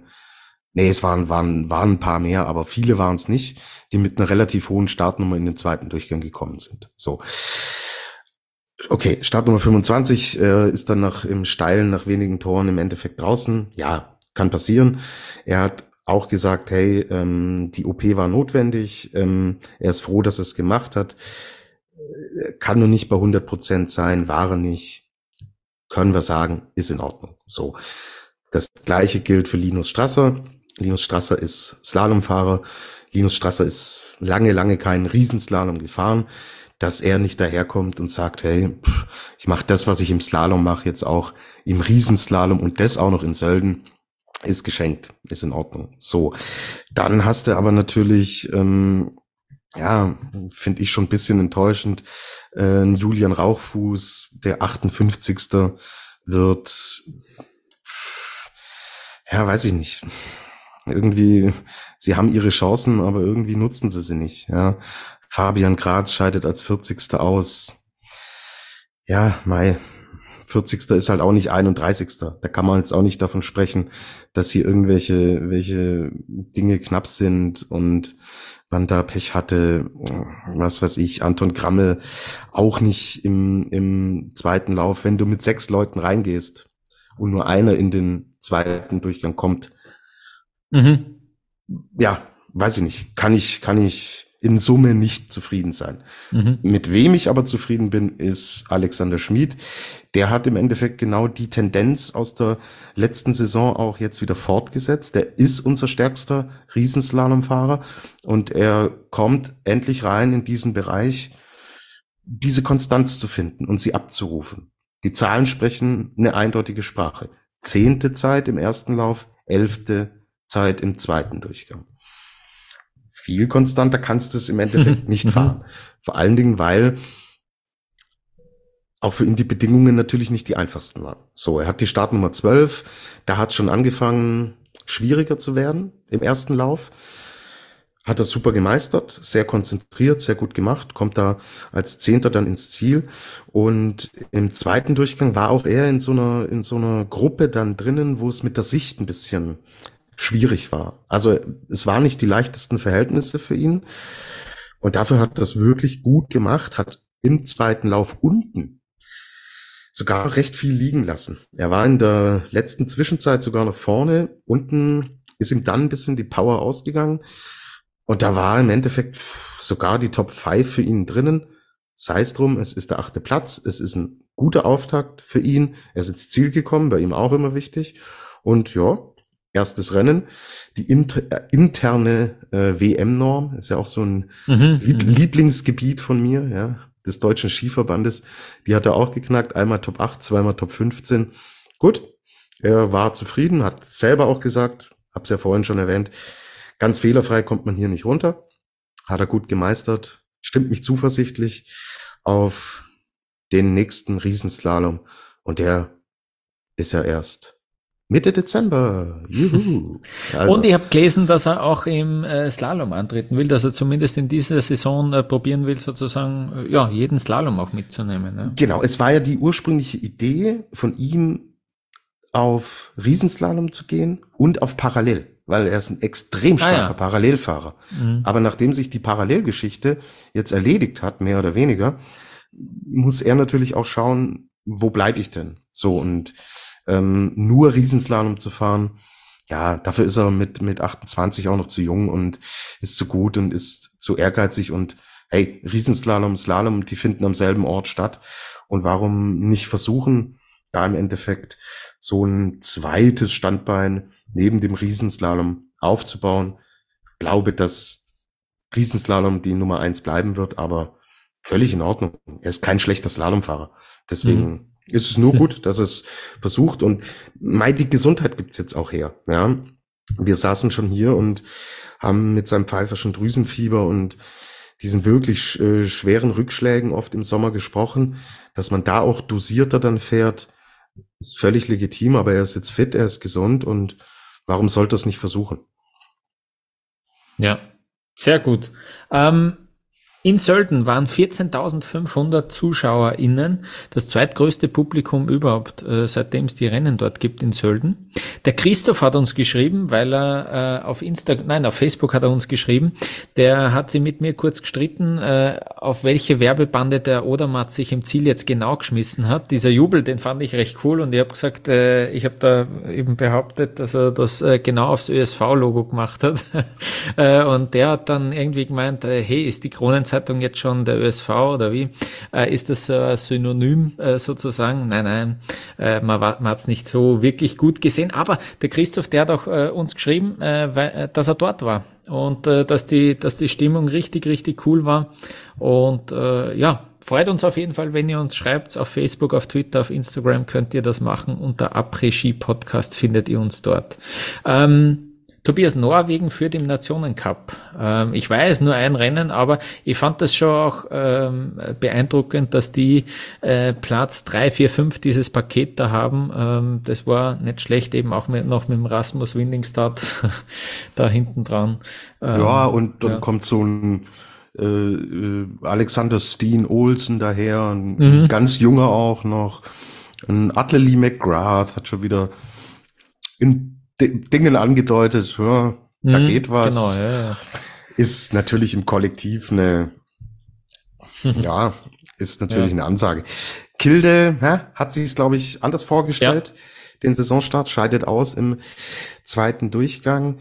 es waren ein paar mehr, aber viele waren es nicht, die mit einer relativ hohen Startnummer in den zweiten Durchgang gekommen sind. So. Okay, Startnummer 25 ist dann im Steilen nach wenigen Toren im Endeffekt draußen. Ja, kann passieren. Er hat auch gesagt, hey, die OP war notwendig, er ist froh, dass er es gemacht hat, kann nur nicht bei 100% sein, war er nicht, können wir sagen, ist in Ordnung. So, das Gleiche gilt für Linus Strasser. Linus Strasser ist Slalomfahrer, Linus Strasser ist lange keinen Riesenslalom gefahren, dass er nicht daherkommt und sagt, hey, ich mache das, was ich im Slalom mache, jetzt auch im Riesenslalom, und das auch noch in Sölden, ist geschenkt, ist in Ordnung. So, dann hast du aber natürlich, finde ich schon ein bisschen enttäuschend, Julian Rauchfuß, der 58. wird, weiß ich nicht. Irgendwie, sie haben ihre Chancen, aber irgendwie nutzen sie nicht. Ja, Fabian Graz scheidet als 40. aus. Ja, 40. ist halt auch nicht 31. Da kann man jetzt auch nicht davon sprechen, dass hier welche Dinge knapp sind und man da Pech hatte. Was weiß ich, Anton Grammel auch nicht im zweiten Lauf. Wenn du mit 6 Leuten reingehst und nur einer in den zweiten Durchgang kommt, ja, weiß ich nicht, kann ich in Summe nicht zufrieden sein. Mit wem ich aber zufrieden bin, ist Alexander Schmid. Der hat im Endeffekt genau die Tendenz aus der letzten Saison auch jetzt wieder fortgesetzt. Der ist unser stärkster Riesenslalomfahrer, und er kommt endlich rein in diesen Bereich, diese Konstanz zu finden und sie abzurufen. Die Zahlen sprechen eine eindeutige Sprache. 10. Zeit im ersten Lauf, 11. Zeit im zweiten Durchgang. Viel konstanter kannst du es im Endeffekt nicht fahren. Vor allen Dingen, weil auch für ihn die Bedingungen natürlich nicht die einfachsten waren. So, er hat die Startnummer 12, da hat es schon angefangen, schwieriger zu werden im ersten Lauf. Hat er super gemeistert, sehr konzentriert, sehr gut gemacht, kommt da als 10. dann ins Ziel. Und im zweiten Durchgang war auch er in so einer Gruppe dann drinnen, wo es mit der Sicht ein bisschen schwierig war. Also es waren nicht die leichtesten Verhältnisse für ihn. Und dafür hat er das wirklich gut gemacht, hat im zweiten Lauf unten sogar recht viel liegen lassen. Er war in der letzten Zwischenzeit sogar noch vorne. Unten ist ihm dann ein bisschen die Power ausgegangen. Und da war im Endeffekt sogar die Top 5 für ihn drinnen. Sei es drum, es ist der 8. Platz. Es ist ein guter Auftakt für ihn. Er ist ins Ziel gekommen, bei ihm auch immer wichtig. Und ja, erstes Rennen. Die interne WM-Norm ist ja auch so ein Lieblingsgebiet von mir, ja, des Deutschen Skiverbandes. Die hat er auch geknackt. Einmal Top 8, zweimal Top 15. Gut, er war zufrieden, hat selber auch gesagt, hab's ja vorhin schon erwähnt, ganz fehlerfrei kommt man hier nicht runter. Hat er gut gemeistert, stimmt mich zuversichtlich auf den nächsten Riesenslalom. Und der ist ja erst Mitte Dezember. Juhu. Also. Und ich habe gelesen, dass er auch im Slalom antreten will, dass er zumindest in dieser Saison probieren will, sozusagen jeden Slalom auch mitzunehmen. Ja. Genau, es war ja die ursprüngliche Idee von ihm, auf Riesenslalom zu gehen und auf Parallel, weil er ist ein extrem starker Parallelfahrer. Aber nachdem sich die Parallelgeschichte jetzt erledigt hat, mehr oder weniger, muss er natürlich auch schauen, wo bleibe ich denn? So, und nur Riesenslalom zu fahren, ja, dafür ist er mit 28 auch noch zu jung und ist zu gut und ist zu ehrgeizig und hey, Riesenslalom, Slalom, die finden am selben Ort statt. Und warum nicht versuchen, da im Endeffekt so ein zweites Standbein neben dem Riesenslalom aufzubauen? Glaube, dass Riesenslalom die Nummer 1 bleiben wird, aber völlig in Ordnung. Er ist kein schlechter Slalomfahrer. Deswegen ist es nur gut, dass er es versucht. Und die Gesundheit gibt's jetzt auch her. Ja, wir saßen schon hier und haben mit seinem pfeiferschen Drüsenfieber und diesen wirklich schweren Rückschlägen oft im Sommer gesprochen, dass man da auch dosierter dann fährt, ist völlig legitim, aber er ist jetzt fit, er ist gesund und warum sollte er es nicht versuchen? Ja, sehr gut. In Sölden waren 14.500 ZuschauerInnen, das zweitgrößte Publikum überhaupt, seitdem es die Rennen dort gibt in Sölden. Der Christoph hat uns geschrieben, weil er auf Facebook hat er uns geschrieben, der hat sie mit mir kurz gestritten, auf welche Werbebande der Odermatt sich im Ziel jetzt genau geschmissen hat. Dieser Jubel, den fand ich recht cool und ich habe gesagt, ich habe da eben behauptet, dass er das genau aufs ÖSV-Logo gemacht hat. Und der hat dann irgendwie gemeint, hey, ist die Kronenzeitung jetzt schon der ÖSV oder wie? Ist das so ein Synonym sozusagen? Nein, man hat es nicht so wirklich gut gesehen. Aber der Christoph, der hat auch uns geschrieben, dass er dort war und dass die Stimmung richtig, richtig cool war. Und ja, freut uns auf jeden Fall, wenn ihr uns schreibt auf Facebook, auf Twitter, auf Instagram könnt ihr das machen. Unter Après-Ski Podcast findet ihr uns dort. Tobias, Norwegen führt im Nationencup. Ich weiß, nur ein Rennen, aber ich fand das schon auch beeindruckend, dass die Platz 3, 4, 5 dieses Paket da haben. Das war nicht schlecht, eben auch noch mit dem Rasmus Windingstad da hinten dran. Ja, und dann kommt so ein Alexander Steen Olsen daher, ein ganz junger auch noch. Ein Atle Lee McGrath hat schon wieder in Dingen angedeutet, ja, da geht was. Genau, ja. Ist natürlich im Kollektiv eine Ansage. Kilde hat sich es, glaube ich, anders vorgestellt. Ja. Den Saisonstart scheidet aus im zweiten Durchgang.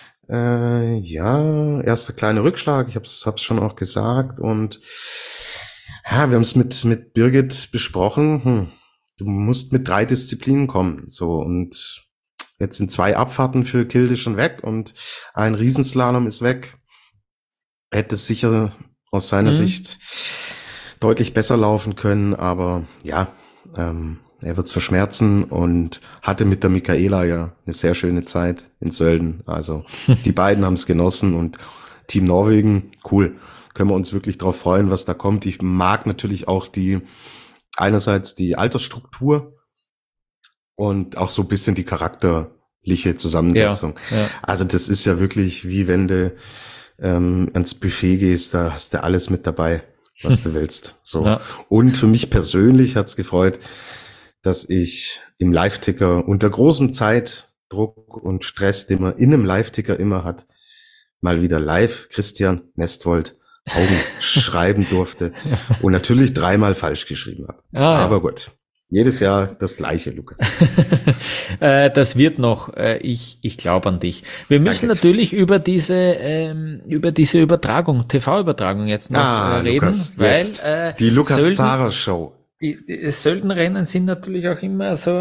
Erster kleiner Rückschlag, ich hab's schon auch gesagt. Und ja, wir haben es mit Birgit besprochen. Du musst mit 3 Disziplinen kommen. So, und jetzt sind 2 Abfahrten für Kilde schon weg und ein Riesenslalom ist weg. Hätte es sicher aus seiner Sicht deutlich besser laufen können, aber ja, er wird es verschmerzen und hatte mit der Michaela ja eine sehr schöne Zeit in Sölden. Also die beiden haben es genossen und Team Norwegen, cool. Können wir uns wirklich drauf freuen, was da kommt. Ich mag natürlich auch einerseits die Altersstruktur, und auch so ein bisschen die charakterliche Zusammensetzung. Ja. Also das ist ja wirklich wie wenn du ans Buffet gehst, da hast du alles mit dabei, was du willst. So. Ja. Und für mich persönlich hat's gefreut, dass ich im Live-Ticker unter großem Zeitdruck und Stress, den man in einem Live-Ticker immer hat, mal wieder live Christian Nestwold Augen schreiben durfte und natürlich 3-mal falsch geschrieben habe. Aber gut. Jedes Jahr das Gleiche, Lukas. Das wird noch. Ich glaube an dich. Wir müssen natürlich über diese Übertragung, TV-Übertragung jetzt noch reden, Lukas, weil jetzt. Die Lukas Zahrer Show. Die Söldenrennen sind natürlich auch immer so,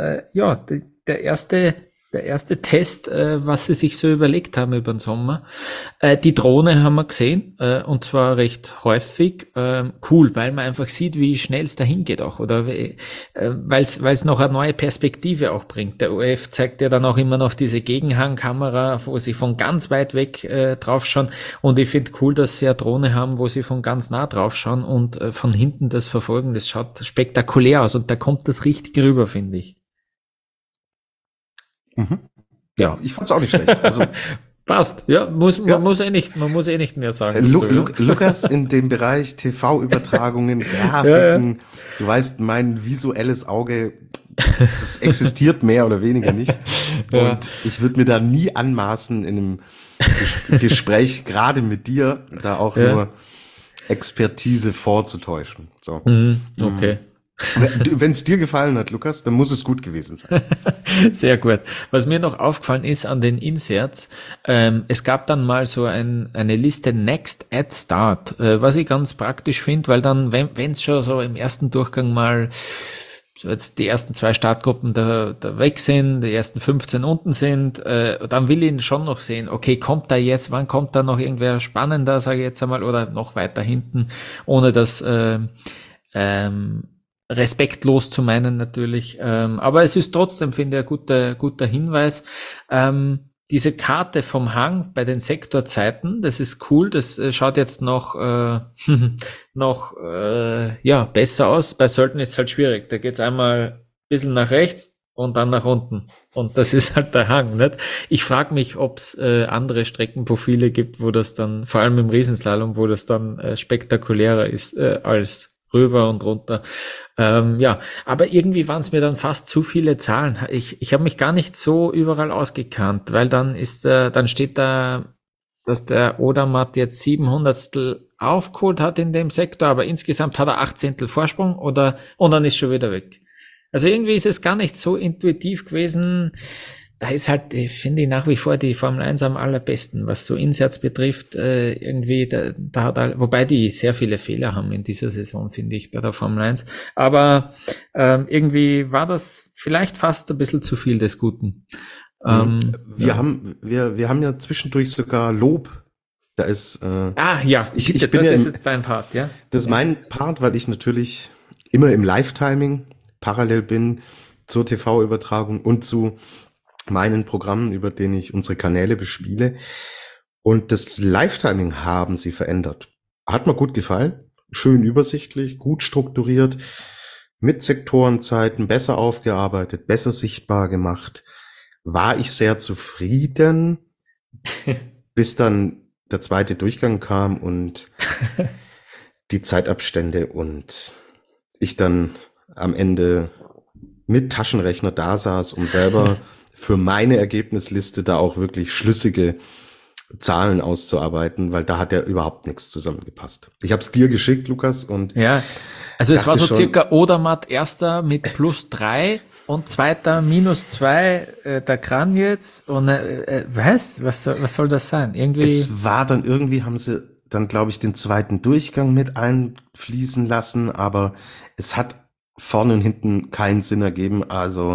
der erste Test, was sie sich so überlegt haben über den Sommer. Die Drohne haben wir gesehen, und zwar recht häufig. Cool, weil man einfach sieht, wie schnell es dahin geht auch, oder weil es noch eine neue Perspektive auch bringt. Der ORF zeigt ja dann auch immer noch diese Gegenhangkamera, wo sie von ganz weit weg draufschauen, und ich finde cool, dass sie eine Drohne haben, wo sie von ganz nah draufschauen und von hinten das verfolgen. Das schaut spektakulär aus und da kommt das richtig rüber, finde ich. Ja, ich fand's auch nicht schlecht. Also passt. Ja, man muss eh nicht mehr sagen. Lukas in dem Bereich TV-Übertragungen, Grafiken, du weißt, mein visuelles Auge, das existiert mehr oder weniger nicht. Und ich würde mir da nie anmaßen, in einem Gespräch, gerade mit dir, da auch nur Expertise vorzutäuschen. So. Okay. Wenn es dir gefallen hat, Lukas, dann muss es gut gewesen sein. Sehr gut. Was mir noch aufgefallen ist an den Inserts, es gab dann mal so eine Liste Next at Start, was ich ganz praktisch finde, weil dann, wenn es schon so im ersten Durchgang mal so jetzt die ersten 2 Startgruppen da weg sind, die ersten 15 unten sind, dann will ich schon noch sehen, okay, wann kommt da noch irgendwer spannender, sage ich jetzt einmal, oder noch weiter hinten, ohne das respektlos zu meinen natürlich, aber es ist trotzdem, finde ich, ein guter Hinweis. Diese Karte vom Hang bei den Sektorzeiten, das ist cool, das schaut jetzt noch besser aus. Bei Sölden ist es halt schwierig, da geht's einmal ein bisschen nach rechts und dann nach unten und das ist halt der Hang, nicht? Ich frage mich, ob es andere Streckenprofile gibt, wo das dann, vor allem im Riesenslalom, wo das dann spektakulärer ist als rüber und runter. Aber irgendwie waren es mir dann fast zu viele Zahlen. Ich habe mich gar nicht so überall ausgekannt, weil dann steht da, dass der Odermatt jetzt 700 aufgeholt hat in dem Sektor, aber insgesamt hat er 18 Vorsprung und dann ist schon wieder weg. Also irgendwie ist es gar nicht so intuitiv gewesen. Da ist halt, finde ich, nach wie vor die Formel 1 am allerbesten, was so Inserts betrifft, irgendwie, da hat wobei die sehr viele Fehler haben in dieser Saison, finde ich, bei der Formel 1. Aber irgendwie war das vielleicht fast ein bisschen zu viel des Guten. Wir haben ja zwischendurch sogar Lob. Da ist ich bin das ist jetzt dein Part, ja? Das ist mein Part, weil ich natürlich immer im Live-Timing parallel bin zur TV-Übertragung und zu meinen Programmen, über denen ich unsere Kanäle bespiele. Und das Live-Timing haben sie verändert. Hat mir gut gefallen. Schön übersichtlich, gut strukturiert, mit Sektorenzeiten, besser aufgearbeitet, besser sichtbar gemacht. War ich sehr zufrieden, bis dann der zweite Durchgang kam und die Zeitabstände und ich dann am Ende mit Taschenrechner da saß, um selber für meine Ergebnisliste da auch wirklich schlüssige Zahlen auszuarbeiten, weil da hat ja überhaupt nichts zusammengepasst. Ich habe es dir geschickt, Lukas, und ja, also es war so circa Odermatt erster mit +3 und zweiter -2, der Kranjec und was soll das sein? Irgendwie. Es war dann irgendwie, haben sie dann, glaube ich, den zweiten Durchgang mit einfließen lassen, aber es hat vorne und hinten keinen Sinn ergeben, also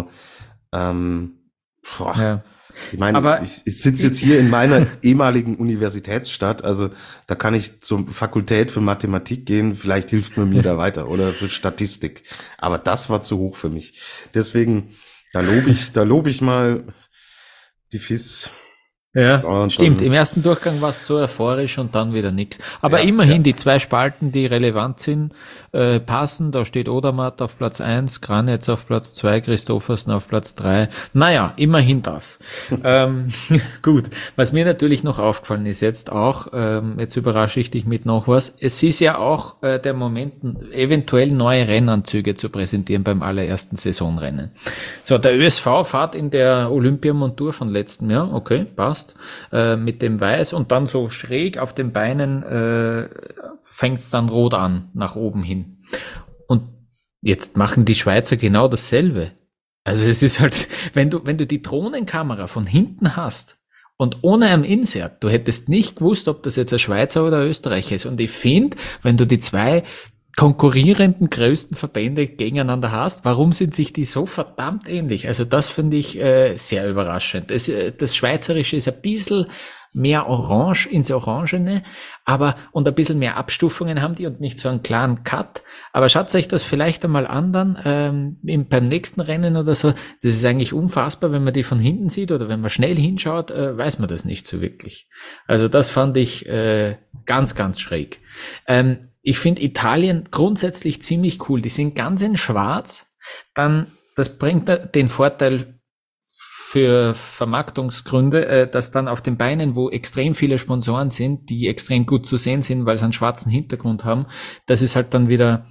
ich meine, ich sitze jetzt hier in meiner ehemaligen Universitätsstadt, also da kann ich zur Fakultät für Mathematik gehen, vielleicht hilft man mir da weiter oder für Statistik. Aber das war zu hoch für mich. Deswegen, da lobe ich mal die FIS. Ja, und stimmt. Im ersten Durchgang war es zu euphorisch und dann wieder nichts. Aber immerhin die 2 Spalten, die relevant sind, passen. Da steht Odermatt auf Platz 1, Kranjec auf Platz 2, Kristoffersen auf Platz 3. Naja, immerhin das. Gut. Was mir natürlich noch aufgefallen ist jetzt auch, jetzt überrasche ich dich mit noch was. Es ist ja auch der Moment, eventuell neue Rennanzüge zu präsentieren beim allerersten Saisonrennen. So, der ÖSV fährt in der Olympiamontur von letztem Jahr. Okay, passt. Mit dem Weiß und dann so schräg auf den Beinen fängt es dann rot an, nach oben hin. Und jetzt machen die Schweizer genau dasselbe. Also es ist halt, wenn du die Drohnenkamera von hinten hast und ohne ein Insert, du hättest nicht gewusst, ob das jetzt ein Schweizer oder ein Österreicher ist. Und ich finde, wenn du die 2 konkurrierenden größten Verbände gegeneinander hast, warum sind sich die so verdammt ähnlich? Also das finde ich sehr überraschend. Das Schweizerische ist ein bisschen mehr orange ins Orangene, und ein bisschen mehr Abstufungen haben die und nicht so einen klaren Cut. Aber schaut euch das vielleicht einmal an dann beim nächsten Rennen oder so. Das ist eigentlich unfassbar, wenn man die von hinten sieht oder wenn man schnell hinschaut, weiß man das nicht so wirklich. Also das fand ich ganz, ganz schräg. Ich finde Italien grundsätzlich ziemlich cool. Die sind ganz in schwarz. Dann, das bringt den Vorteil für Vermarktungsgründe, dass dann auf den Beinen, wo extrem viele Sponsoren sind, die extrem gut zu sehen sind, weil sie einen schwarzen Hintergrund haben, das ist halt dann wieder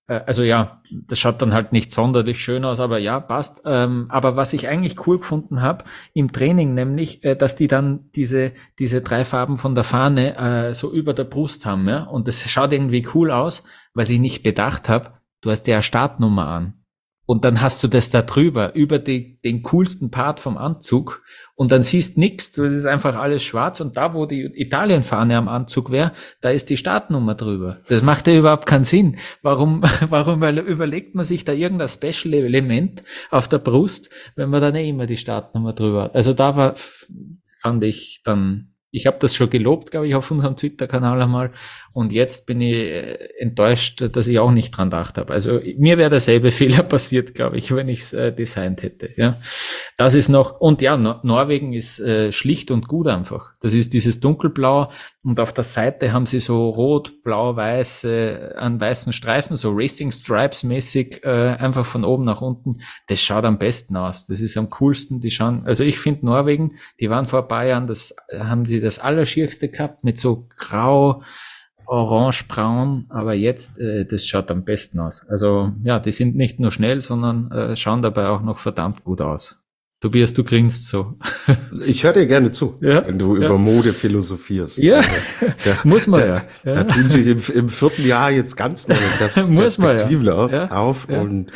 Also ja, das schaut dann halt nicht sonderlich schön aus, aber ja, passt. Aber was ich eigentlich cool gefunden habe im Training, nämlich, dass die dann diese 3 Farben von der Fahne so über der Brust haben, ja. Und das schaut irgendwie cool aus, weil ich nicht bedacht habe, du hast ja eine Startnummer an. Und dann hast du das da drüber, über den coolsten Part vom Anzug. Und dann siehst nichts, das ist einfach alles schwarz. Und da, wo die Italienfahne am Anzug wäre, da ist die Startnummer drüber. Das macht ja überhaupt keinen Sinn. Warum überlegt man sich da irgendein Special-Element auf der Brust, wenn man dann immer die Startnummer drüber hat? Also da fand ich dann, ich habe das schon gelobt, glaube ich, auf unserem Twitter-Kanal einmal. Und jetzt bin ich enttäuscht, dass ich auch nicht dran gedacht habe. Also mir wäre derselbe Fehler passiert, glaube ich, wenn ich es designt hätte. Ja, das ist noch, und ja, Norwegen ist schlicht und gut einfach. Das ist dieses Dunkelblau und auf der Seite haben sie so rot, blau, weiß an weißen Streifen, so Racing Stripes mäßig, einfach von oben nach unten. Das schaut am besten aus. Das ist am coolsten. Die schauen, also ich finde Norwegen, die waren vor ein paar Jahren, haben sie das Allerschierste gehabt mit so grau, orange-braun, aber jetzt, das schaut am besten aus. Also ja, die sind nicht nur schnell, sondern schauen dabei auch noch verdammt gut aus. Tobias, du grinst so. Ich höre dir gerne zu, ja, wenn du über Mode philosophierst. Ja, muss man ja. Da tun sich im 4. Jahr jetzt ganz neue Perspektiven auf und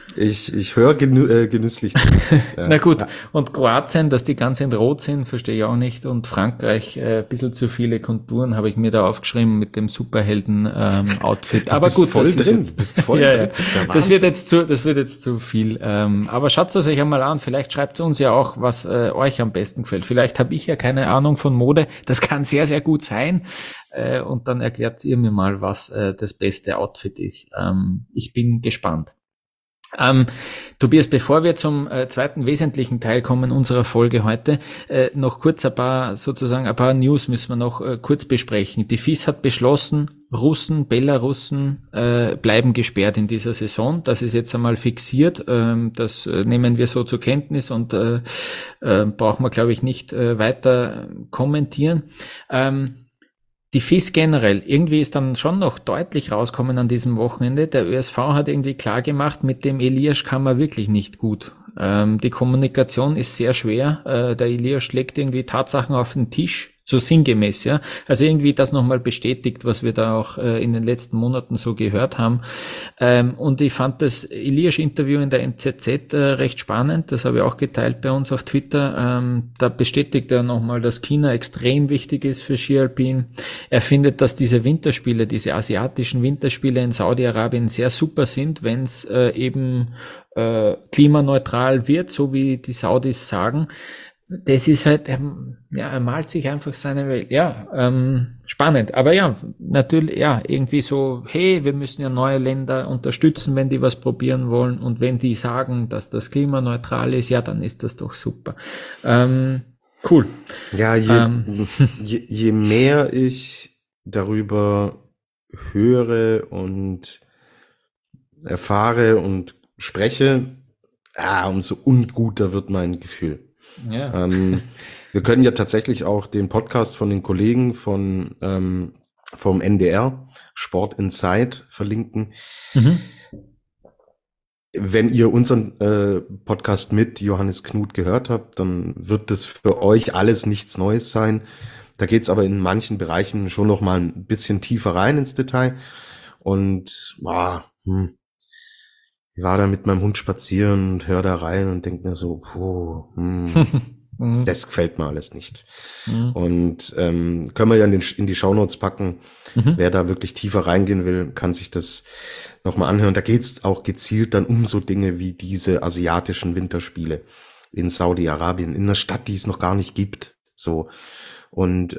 ich höre genüsslich zu. Ja. Na gut, und Kroatien, dass die ganz in Rot sind, verstehe ich auch nicht. Und Frankreich, ein bisschen zu viele Konturen habe ich mir da aufgeschrieben mit dem Superhelden-Outfit. Aber gut, voll das drin. Ist bist voll ja, drin. Das wird jetzt zu viel. Aber schaut es euch einmal an. Vielleicht schreibt uns ja auch, was euch am besten gefällt. Vielleicht habe ich ja keine Ahnung von Mode. Das kann sehr, sehr gut sein. Und dann erklärt ihr mir mal, was das beste Outfit ist. Ich bin gespannt. Tobias, bevor wir zum zweiten wesentlichen Teil kommen unserer Folge heute, noch kurz ein paar News müssen wir noch kurz besprechen. Die FIS hat beschlossen, Belarussen bleiben gesperrt in dieser Saison. Das ist jetzt einmal fixiert. Das nehmen wir so zur Kenntnis und brauchen wir, glaube ich, nicht weiter kommentieren. Die FIS generell, irgendwie ist dann schon noch deutlich rauskommen an diesem Wochenende. Der ÖSV hat irgendwie klar gemacht, mit dem Elias kann man wirklich nicht gut. Die Kommunikation ist sehr schwer. Der Elias schlägt irgendwie Tatsachen auf den Tisch, so sinngemäß, ja. Also irgendwie das nochmal bestätigt, was wir da auch in den letzten Monaten so gehört haben. Und ich fand das Elias-Interview in der NZZ recht spannend. Das habe ich auch geteilt bei uns auf Twitter. Da bestätigt er nochmal, dass China extrem wichtig ist für Ski Alpin. Er findet, dass diese Winterspiele, diese asiatischen Winterspiele in Saudi-Arabien sehr super sind, wenn es eben klimaneutral wird, so wie die Saudis sagen. Das ist halt, er malt sich einfach seine Welt. Ja, spannend. Aber ja, natürlich, ja, irgendwie so, hey, wir müssen ja neue Länder unterstützen, wenn die was probieren wollen. Und wenn die sagen, dass das klimaneutral ist, ja, dann ist das doch super. Cool. Ja, je mehr ich darüber höre und erfahre und spreche, umso unguter wird mein Gefühl. Ja. Wir können ja tatsächlich auch den Podcast von den Kollegen vom NDR, Sport Insight, verlinken. Mhm. Wenn ihr unseren Podcast mit Johannes Knut gehört habt, dann wird das für euch alles nichts Neues sein. Da geht's aber in manchen Bereichen schon noch mal ein bisschen tiefer rein ins Detail. Und ich war da mit meinem Hund spazieren und höre da rein und denke mir so, das gefällt mir alles nicht. Und können wir ja in die Shownotes packen. Wer da wirklich tiefer reingehen will, kann sich das nochmal anhören. Da geht's auch gezielt dann um so Dinge wie diese asiatischen Winterspiele in Saudi-Arabien, in einer Stadt, die es noch gar nicht gibt. So. Und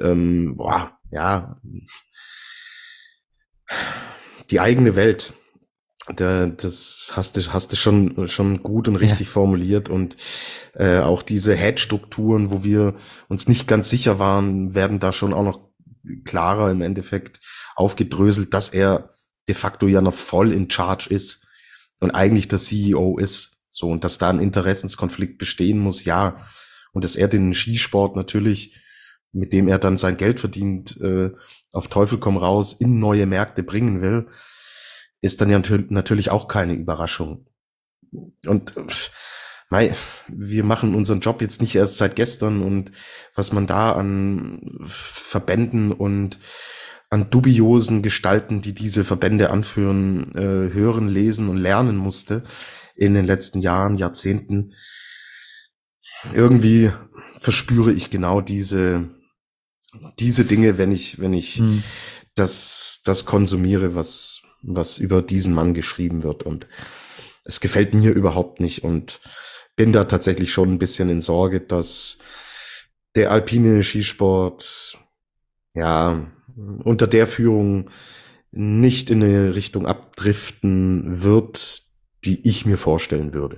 die eigene Welt. Das hast du schon gut und richtig formuliert, und auch diese Head-Strukturen, wo wir uns nicht ganz sicher waren, werden da schon auch noch klarer im Endeffekt aufgedröselt, dass er de facto ja noch voll in Charge ist und eigentlich der CEO ist, so, und dass da ein Interessenskonflikt bestehen muss, ja, und dass er den Skisport natürlich, mit dem er dann sein Geld verdient, auf Teufel komm raus in neue Märkte bringen will. ist dann ja natürlich auch keine Überraschung. Und wir machen unseren Job jetzt nicht erst seit gestern, und was man da an Verbänden und an dubiosen Gestalten, die diese Verbände anführen, hören, lesen und lernen musste in den letzten Jahren, Jahrzehnten. Irgendwie verspüre ich genau diese Dinge, wenn ich das konsumiere, was über diesen Mann geschrieben wird, und es gefällt mir überhaupt nicht, und bin da tatsächlich schon ein bisschen in Sorge, dass der alpine Skisport unter der Führung nicht in eine Richtung abdriften wird, die ich mir vorstellen würde.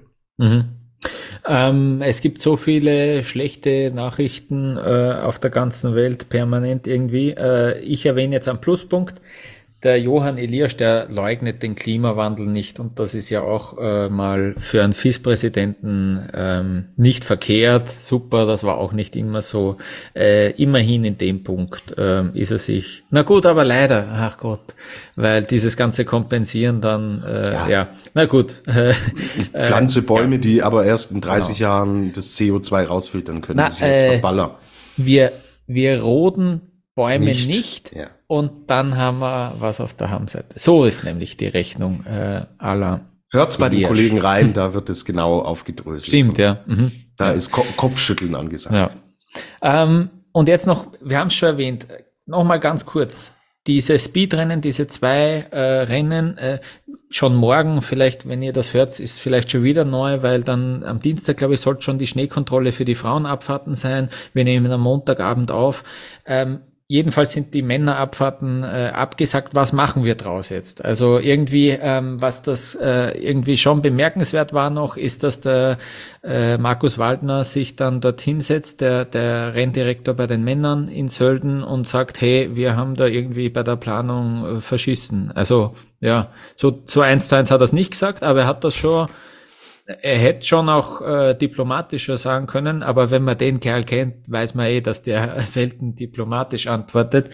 Es gibt so viele schlechte Nachrichten auf der ganzen Welt permanent irgendwie. Ich erwähne jetzt einen Pluspunkt. Der Johann Eliasch, der leugnet den Klimawandel nicht, und das ist ja auch mal für einen FIS-Präsidenten nicht verkehrt. Super, das war auch nicht immer so. Immerhin in dem Punkt ist er sich, na gut, aber leider, ach Gott, weil dieses ganze Kompensieren dann, na gut. Ich pflanze Bäume, die aber erst in 30 Jahren das CO2 rausfiltern können. Das ist jetzt verballern. Wir roden Bäume nicht. Ja. Und dann haben wir was auf der Habenseite. So ist nämlich die Rechnung aller. Hört's bei den Kollegen rein, da wird es genau aufgedröselt. Stimmt, ja. Da ist Kopfschütteln angesagt. Ja. Und jetzt noch, wir haben es schon erwähnt, nochmal ganz kurz. Diese Speedrennen, diese 2 Rennen, schon morgen, vielleicht, wenn ihr das hört, ist vielleicht schon wieder neu, weil dann am Dienstag, glaube ich, sollte schon die Schneekontrolle für die Frauenabfahrten sein. Wir nehmen am Montagabend auf. Jedenfalls sind die Männerabfahrten abgesagt. Was machen wir draus jetzt? Also irgendwie, was das irgendwie schon bemerkenswert war noch, ist, dass der Markus Waldner sich dann dorthin setzt, der Renndirektor bei den Männern in Sölden, und sagt, hey, wir haben da irgendwie bei der Planung verschissen. Also ja, so 1:1 hat er es nicht gesagt, aber er hat das schon. Er hätte schon auch diplomatischer sagen können, aber wenn man den Kerl kennt, weiß man dass der selten diplomatisch antwortet.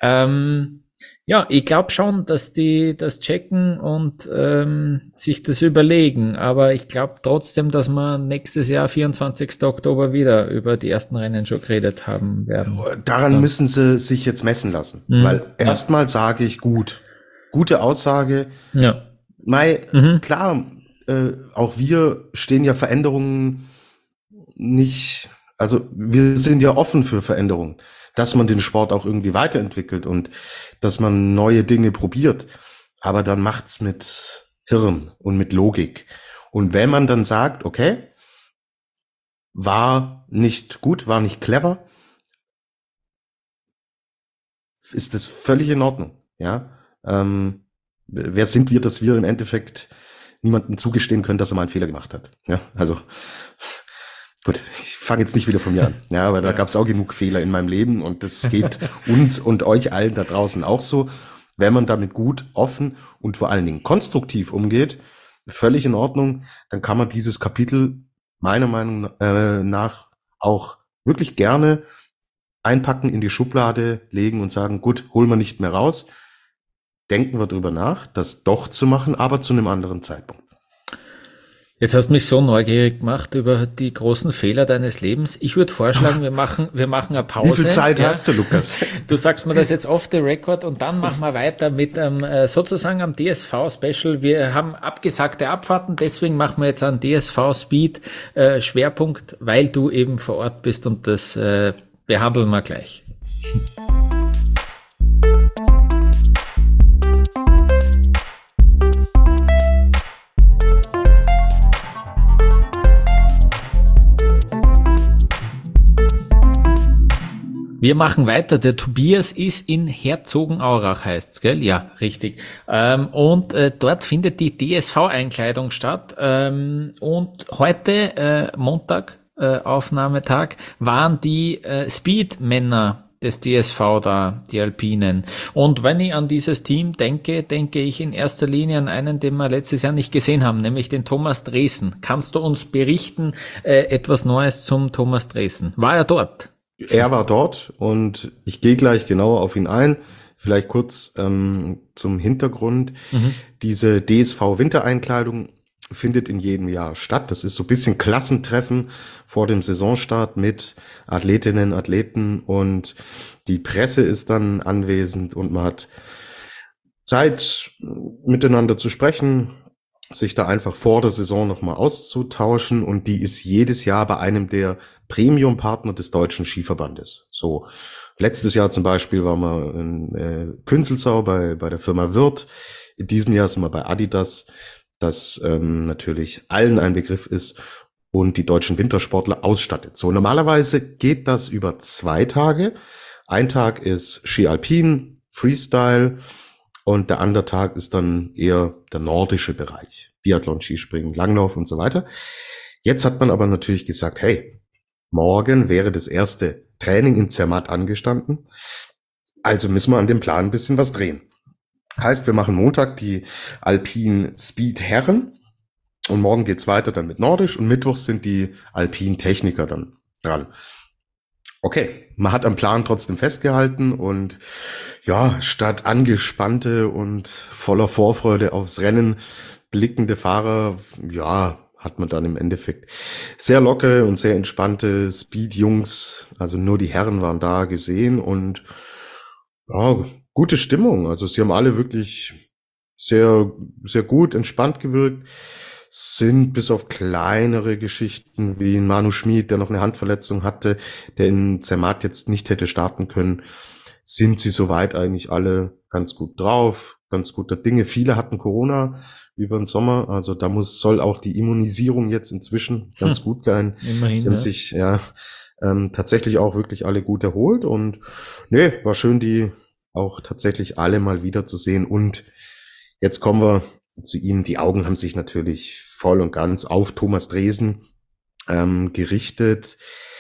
Ich glaube schon, dass die das checken und sich das überlegen, aber ich glaube trotzdem, dass wir nächstes Jahr, 24. Oktober, wieder über die ersten Rennen schon geredet haben werden. Daran müssen sie sich jetzt messen lassen, weil erstmal sage ich gute Aussage. Ja. Klar, auch wir stehen ja Veränderungen nicht, also wir sind ja offen für Veränderungen, dass man den Sport auch irgendwie weiterentwickelt und dass man neue Dinge probiert, aber dann macht's mit Hirn und mit Logik. Und wenn man dann sagt, okay, war nicht gut, war nicht clever, ist das völlig in Ordnung, ja. Wer sind wir, dass wir im Endeffekt niemandem zugestehen können, dass er mal einen Fehler gemacht hat. Ja, also gut, ich fange jetzt nicht wieder von mir an. Ja, aber da gab es auch genug Fehler in meinem Leben, und das geht uns und euch allen da draußen auch so. Wenn man damit gut, offen und vor allen Dingen konstruktiv umgeht, völlig in Ordnung, dann kann man dieses Kapitel meiner Meinung nach auch wirklich gerne einpacken, in die Schublade legen und sagen, gut, holen wir nicht mehr raus. Denken wir drüber nach, das doch zu machen, aber zu einem anderen Zeitpunkt. Jetzt hast du mich so neugierig gemacht über die großen Fehler deines Lebens. Ich würde vorschlagen, wir machen eine Pause. Wie viel Zeit hast du, Lukas? Du sagst mir das jetzt off the record, und dann machen wir weiter mit sozusagen am DSV-Special. Wir haben abgesagte Abfahrten, deswegen machen wir jetzt einen DSV-Speed Schwerpunkt, weil du eben vor Ort bist, und das behandeln wir gleich. Wir machen weiter. Der Tobias ist in Herzogenaurach, heißt's, gell? Ja, richtig. Und dort findet die DSV-Einkleidung statt. Und heute, Montag, Aufnahmetag, waren die Speed-Männer des DSV da, die Alpinen. Und wenn ich an dieses Team denke, denke ich in erster Linie an einen, den wir letztes Jahr nicht gesehen haben, nämlich den Thomas Dresen. Kannst du uns berichten, etwas Neues zum Thomas Dresen? War er dort? Er war dort, und ich gehe gleich genauer auf ihn ein. Vielleicht kurz zum Hintergrund. Diese DSV-Wintereinkleidung findet in jedem Jahr statt. Das ist so ein bisschen Klassentreffen vor dem Saisonstart mit Athletinnen, Athleten und die Presse ist dann anwesend und man hat Zeit, miteinander zu sprechen, sich da einfach vor der Saison nochmal auszutauschen und die ist jedes Jahr bei einem der Premium-Partner des Deutschen Skiverbandes. So, letztes Jahr zum Beispiel waren wir in Künzelsau bei der Firma Wirth. In diesem Jahr sind wir bei Adidas, das natürlich allen ein Begriff ist und die deutschen Wintersportler ausstattet. So, normalerweise geht das über 2 Tage. Ein Tag ist Ski Alpin, Freestyle und der andere Tag ist dann eher der nordische Bereich. Biathlon, Skispringen, Langlauf und so weiter. Jetzt hat man aber natürlich gesagt, hey, morgen wäre das erste Training in Zermatt angestanden. Also müssen wir an dem Plan ein bisschen was drehen. Heißt, wir machen Montag die Alpin Speed Herren und morgen geht's weiter dann mit Nordisch und Mittwoch sind die Alpin Techniker dann dran. Okay, man hat am Plan trotzdem festgehalten und ja, statt angespannte und voller Vorfreude aufs Rennen blickende Fahrer, ja, hat man dann im Endeffekt sehr lockere und sehr entspannte Speed-Jungs, also nur die Herren waren da gesehen und ja, gute Stimmung. Also sie haben alle wirklich sehr, sehr gut, entspannt gewirkt, sind bis auf kleinere Geschichten wie ein Manu Schmid, der noch eine Handverletzung hatte, der in Zermatt jetzt nicht hätte starten können, sind sie soweit eigentlich alle ganz gut drauf, ganz guter Dinge. Viele hatten Corona über den Sommer, also da soll auch die Immunisierung jetzt inzwischen ganz gut sein. Immerhin, sie haben ja. sich tatsächlich auch wirklich alle gut erholt und nee, war schön, die auch tatsächlich alle mal wieder zu sehen. Und jetzt kommen wir zu ihm. Die Augen haben sich natürlich voll und ganz auf Thomas Dresen gerichtet.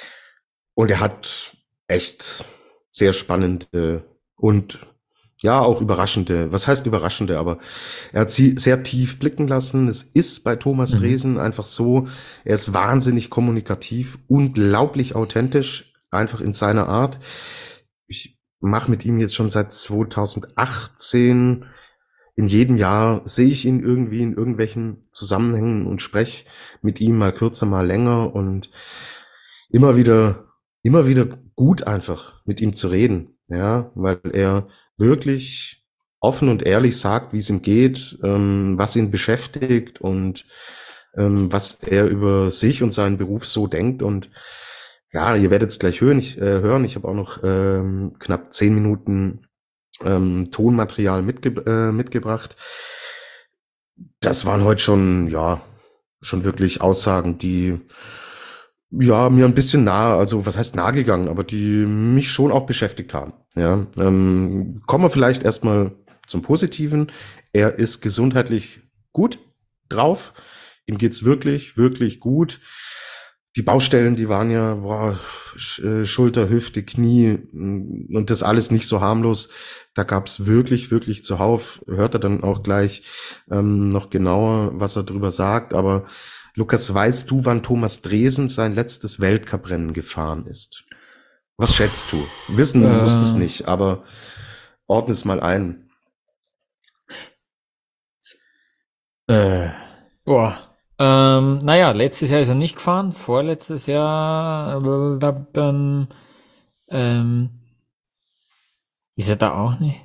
Und er hat echt sehr spannende und ja auch überraschende, was heißt überraschende, aber er hat sie sehr tief blicken lassen. Es ist bei Thomas Dresen einfach so, er ist wahnsinnig kommunikativ, unglaublich authentisch, einfach in seiner Art. Ich mache mit ihm jetzt schon seit 2018. In jedem Jahr sehe ich ihn irgendwie in irgendwelchen Zusammenhängen und spreche mit ihm mal kürzer, mal länger und immer wieder gut einfach mit ihm zu reden, ja, weil er wirklich offen und ehrlich sagt, wie es ihm geht, was ihn beschäftigt und was er über sich und seinen Beruf so denkt und ja, ihr werdet es gleich hören. Ich habe auch noch knapp 10 Minuten Tonmaterial mitgebracht. Das waren heute schon wirklich Aussagen, die ja mir ein bisschen also was heißt nah gegangen, aber die mich schon auch beschäftigt haben. Ja, kommen wir vielleicht erstmal zum Positiven. Er ist gesundheitlich gut drauf. Ihm geht's wirklich, wirklich gut. Die Baustellen, die waren ja Schulter, Hüfte, Knie und das alles nicht so harmlos. Da gab's wirklich, wirklich zuhauf. Hört er dann auch gleich noch genauer, was er drüber sagt. Aber Lukas, weißt du, wann Thomas Dresen sein letztes Weltcuprennen gefahren ist? Was schätzt du? Wissen musst es nicht, aber ordne es mal ein. Naja, letztes Jahr ist er nicht gefahren, vorletztes Jahr ist er da auch nicht.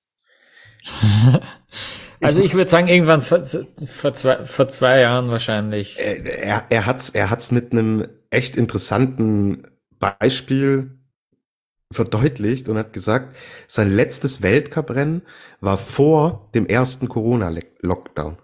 Also ich würde sagen, irgendwann vor 2 Jahren wahrscheinlich. Er hat's mit einem echt interessanten Beispiel verdeutlicht und hat gesagt, sein letztes Weltcuprennen war vor dem ersten Corona-Lockdown.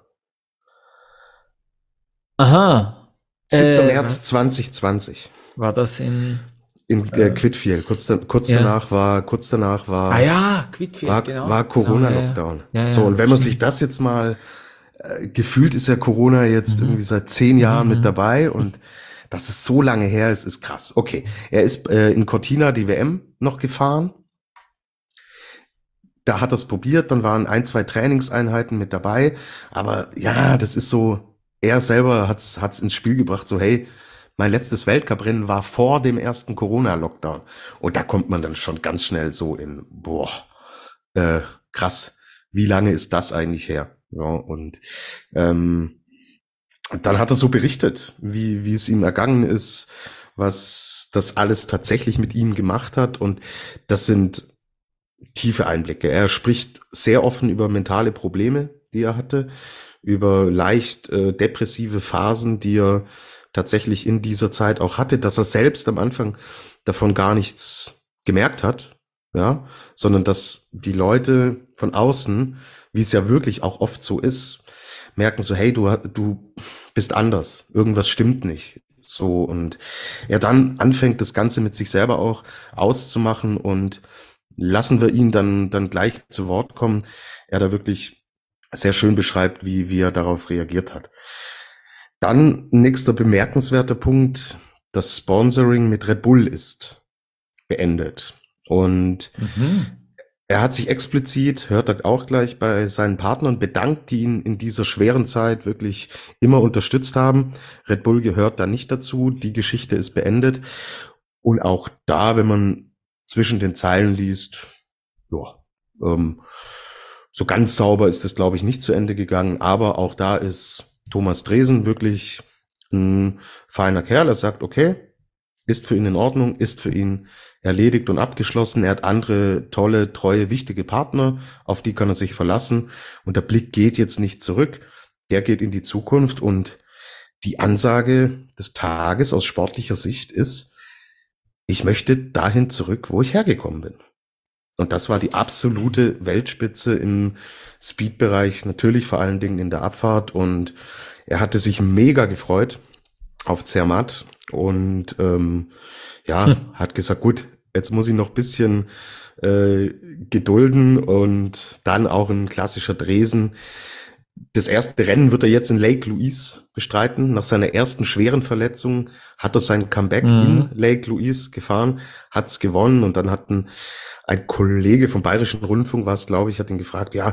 Aha. 7. März 2020. War das in Quidfiel. Kurz danach war Quidfiel, genau. War Corona-Lockdown. Ja, so, und wenn man sich das jetzt mal gefühlt ist ja Corona jetzt irgendwie seit 10 Jahren mit dabei und dass es so lange her ist krass. Okay, er ist in Cortina die WM noch gefahren. Da hat er es probiert, dann waren 1, 2 Trainingseinheiten mit dabei. Aber ja, das ist so, er selber hat's ins Spiel gebracht, so hey, mein letztes Weltcuprennen war vor dem ersten Corona-Lockdown. Und da kommt man dann schon ganz schnell so in, krass, wie lange ist das eigentlich her? So, und dann hat er so berichtet, wie es ihm ergangen ist, was das alles tatsächlich mit ihm gemacht hat. Und das sind tiefe Einblicke. Er spricht sehr offen über mentale Probleme, die er hatte, über leicht depressive Phasen, die er tatsächlich in dieser Zeit auch hatte, dass er selbst am Anfang davon gar nichts gemerkt hat, ja, sondern dass die Leute von außen, wie es ja wirklich auch oft so ist, merken so, hey, du bist anders, irgendwas stimmt nicht. So, und er dann anfängt, das Ganze mit sich selber auch auszumachen, und lassen wir ihn dann gleich zu Wort kommen. Er da wirklich sehr schön beschreibt, wie er darauf reagiert hat. Dann nächster bemerkenswerter Punkt: das Sponsoring mit Red Bull ist beendet. Und er hat sich explizit, hört er auch gleich, bei seinen Partnern bedankt, die ihn in dieser schweren Zeit wirklich immer unterstützt haben. Red Bull gehört da nicht dazu. Die Geschichte ist beendet. Und auch da, wenn man zwischen den Zeilen liest, ja, so ganz sauber ist das, glaube ich, nicht zu Ende gegangen. Aber auch da ist Thomas Dresen wirklich ein feiner Kerl. Er sagt, okay, ist für ihn in Ordnung, ist für ihn erledigt und abgeschlossen. Er hat andere tolle, treue, wichtige Partner, auf die kann er sich verlassen. Und der Blick geht jetzt nicht zurück, der geht in die Zukunft. Und die Ansage des Tages aus sportlicher Sicht ist: Ich möchte dahin zurück, wo ich hergekommen bin. Und das war die absolute Weltspitze im Speed-Bereich, natürlich vor allen Dingen in der Abfahrt. Und er hatte sich mega gefreut auf Zermatt und hat gesagt, gut, jetzt muss ich noch ein bisschen gedulden, und dann auch ein klassischer Dresen. Das erste Rennen wird er jetzt in Lake Louise bestreiten. Nach seiner ersten schweren Verletzung hat er sein Comeback in Lake Louise gefahren, hat's gewonnen, und dann hat ein Kollege vom Bayerischen Rundfunk, hat ihn gefragt, ja,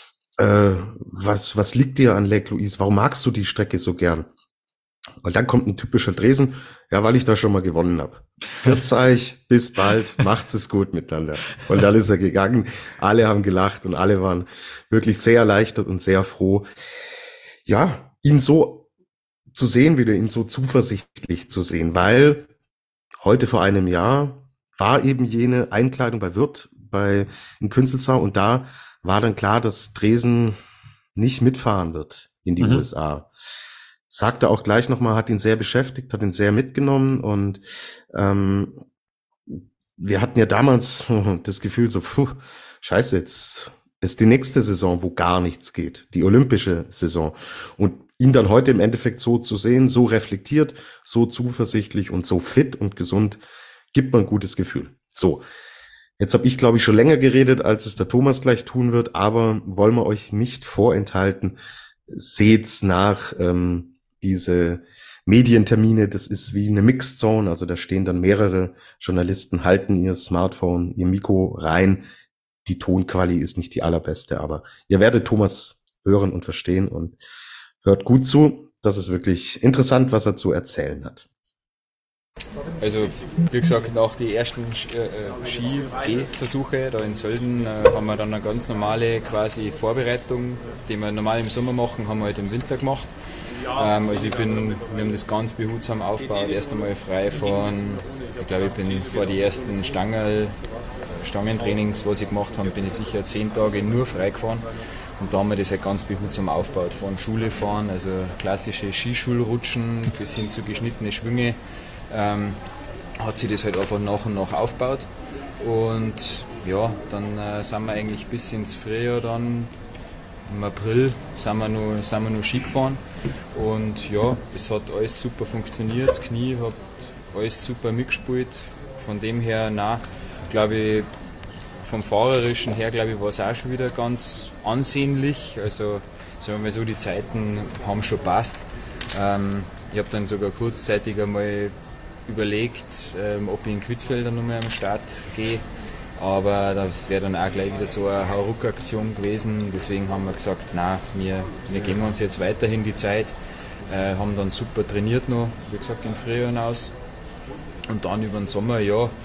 was liegt dir an Lake Louise? Warum magst du die Strecke so gern? Und dann kommt ein typischer Dresen, ja, weil ich da schon mal gewonnen habe. Pfiat euch, bis bald, macht's es gut miteinander. Und dann ist er gegangen, alle haben gelacht und alle waren wirklich sehr erleichtert und sehr froh, ja, ihn so zu sehen, wieder ihn so zuversichtlich zu sehen, weil heute vor einem Jahr war eben jene Einkleidung bei Wirth in Künzelsau, und da war dann klar, dass Dresen nicht mitfahren wird in die USA. Sagte auch gleich nochmal, hat ihn sehr beschäftigt, hat ihn sehr mitgenommen, und wir hatten ja damals das Gefühl so, scheiße, jetzt ist die nächste Saison, wo gar nichts geht, die olympische Saison, und ihn dann heute im Endeffekt so zu sehen, so reflektiert, so zuversichtlich und so fit und gesund, gibt man ein gutes Gefühl. So, jetzt habe ich, glaube ich, schon länger geredet, als es der Thomas gleich tun wird, aber wollen wir euch nicht vorenthalten, seht's nach, diese Medientermine, das ist wie eine Mixed Zone, also da stehen dann mehrere Journalisten, halten ihr Smartphone, ihr Mikro rein. Die Tonquali ist nicht die allerbeste, aber ihr werdet Thomas hören und verstehen, und hört gut zu. Das ist wirklich interessant, was er zu erzählen hat. Also, wie gesagt, nach den ersten Ski-B-Versuche da in Sölden haben wir dann eine ganz normale quasi Vorbereitung, die wir normal im Sommer machen, haben wir halt im Winter gemacht. Also wir haben das ganz behutsam aufgebaut, erst einmal frei fahren. Ich glaube, ich bin vor die ersten Stangentrainings, was ich gemacht habe, bin ich sicher 10 Tage nur frei gefahren. Und da haben wir das halt ganz behutsam aufgebaut. Von Schule fahren, also klassische Skischulrutschen bis hin zu geschnittene Schwünge, hat sich das halt einfach nach und nach aufgebaut. Und ja, dann sind wir eigentlich bis ins Frühjahr dann, im April sind wir noch Ski gefahren, und ja, es hat alles super funktioniert, das Knie hat alles super mitgespielt, von dem her, glaube ich, vom Fahrerischen her, glaube ich, war es auch schon wieder ganz ansehnlich, also sagen wir mal so, die Zeiten haben schon passt. Ich habe dann sogar kurzzeitig einmal überlegt, ob ich in Quidfelder nochmal am Start gehe. Aber das wäre dann auch gleich wieder so eine Hauruck-Aktion gewesen. Deswegen haben wir gesagt, wir geben uns jetzt weiterhin die Zeit. Haben dann super trainiert noch, wie gesagt, im Frühjahr hinaus. Und dann über den Sommer, ja,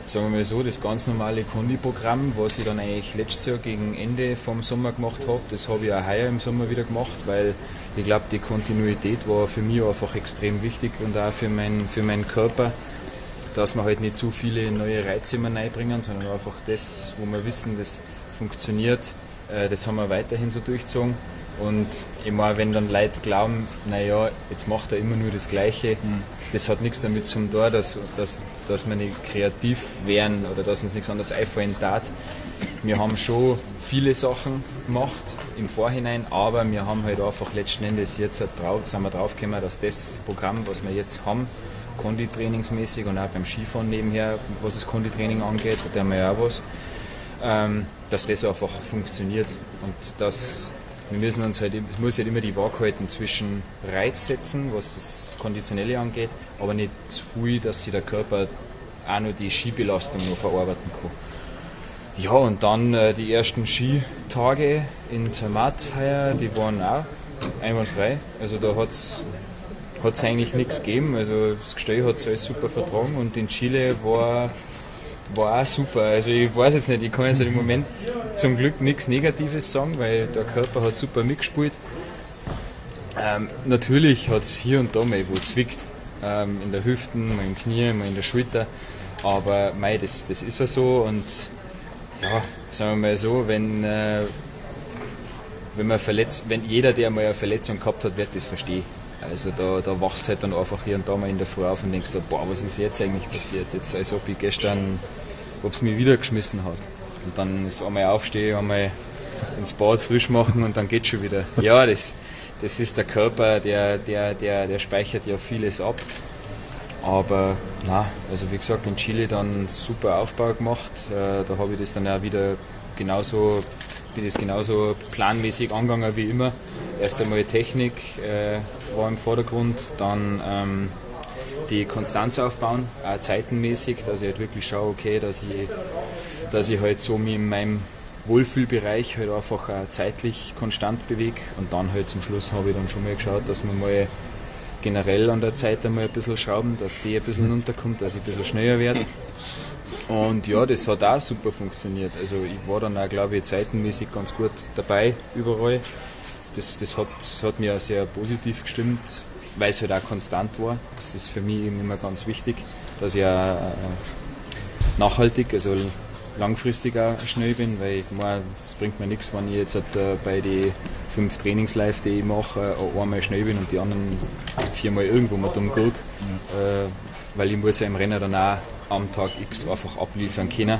sagen wir mal so, das ganz normale Kondi-Programm, was ich dann eigentlich letztes Jahr gegen Ende vom Sommer gemacht habe, das habe ich auch heuer im Sommer wieder gemacht, weil ich glaube, die Kontinuität war für mich einfach extrem wichtig und auch für meinen Körper, dass wir halt nicht zu viele neue Reize immer reinbringen, sondern einfach das, wo wir wissen, das funktioniert, das haben wir weiterhin so durchgezogen. Und ich meine, wenn dann Leute glauben, naja, jetzt macht er immer nur das Gleiche, das hat nichts damit zu tun, dass wir nicht kreativ wären oder dass uns nichts anderes einfallen darf. Wir haben schon viele Sachen gemacht im Vorhinein, aber wir haben halt einfach letzten Endes jetzt sind wir draufgekommen, dass das Programm, was wir jetzt haben, Konditrainingsmäßig und auch beim Skifahren nebenher, was das Konditraining angeht, da haben wir ja auch was, dass das einfach funktioniert und dass wir müssen uns halt, es muss halt immer die Waage halten zwischen Reiz setzen, was das Konditionelle angeht, aber nicht zu viel, dass sich der Körper auch noch die Skibelastung noch verarbeiten kann. Ja, und dann die ersten Skitage in Zermatt heuer, die waren auch einwandfrei. Also da hat es eigentlich nichts gegeben. Also das Gestell hat es alles super vertragen und in Chile war auch super. Also ich weiß jetzt nicht, ich kann jetzt im Moment zum Glück nichts Negatives sagen, weil der Körper hat super mitgespielt. Natürlich hat es hier und da mal wo zwickt. In der Hüfte, mal im Knie, mal in der Schulter. Aber mei, das ist ja so und ja, sagen wir mal so, wenn jeder, der mal eine Verletzung gehabt hat, wird das verstehen. Also da wachst halt dann einfach hier und da mal in der Früh auf und denkst, boah, was ist jetzt eigentlich passiert? Jetzt, als ob ich gestern, ob es mich wieder geschmissen hat. Und dann ist einmal aufstehen, einmal ins Bad frisch machen und dann geht's schon wieder. Ja, das ist der Körper, der speichert ja vieles ab. Aber na, also wie gesagt, in Chile dann super Aufbau gemacht. Da habe ich das dann auch wieder genauso planmäßig angegangen wie immer. Erst einmal Technik war im Vordergrund, dann die Konstanz aufbauen, auch zeitenmäßig, dass ich halt wirklich schaue, okay, dass ich halt so in meinem Wohlfühlbereich halt einfach auch zeitlich konstant bewege und dann halt zum Schluss habe ich dann schon mal geschaut, dass man mal generell an der Zeit einmal ein bisschen schrauben, dass die ein bisschen runterkommt, dass ich ein bisschen schneller werde. Und ja, das hat auch super funktioniert. Also ich war dann auch, glaube ich, zeitenmäßig ganz gut dabei überall. Das hat mir auch sehr positiv gestimmt, weil es halt auch konstant war. Das ist für mich eben immer ganz wichtig, dass ich auch nachhaltig, also langfristig auch schnell bin, weil ich meine, es bringt mir nichts, wenn ich jetzt bei den 5 Trainings live, die ich mache, einmal schnell bin und die anderen 4-mal irgendwo mal dumm kriege, weil ich muss ja im Rennen dann auch am Tag X einfach abliefern können.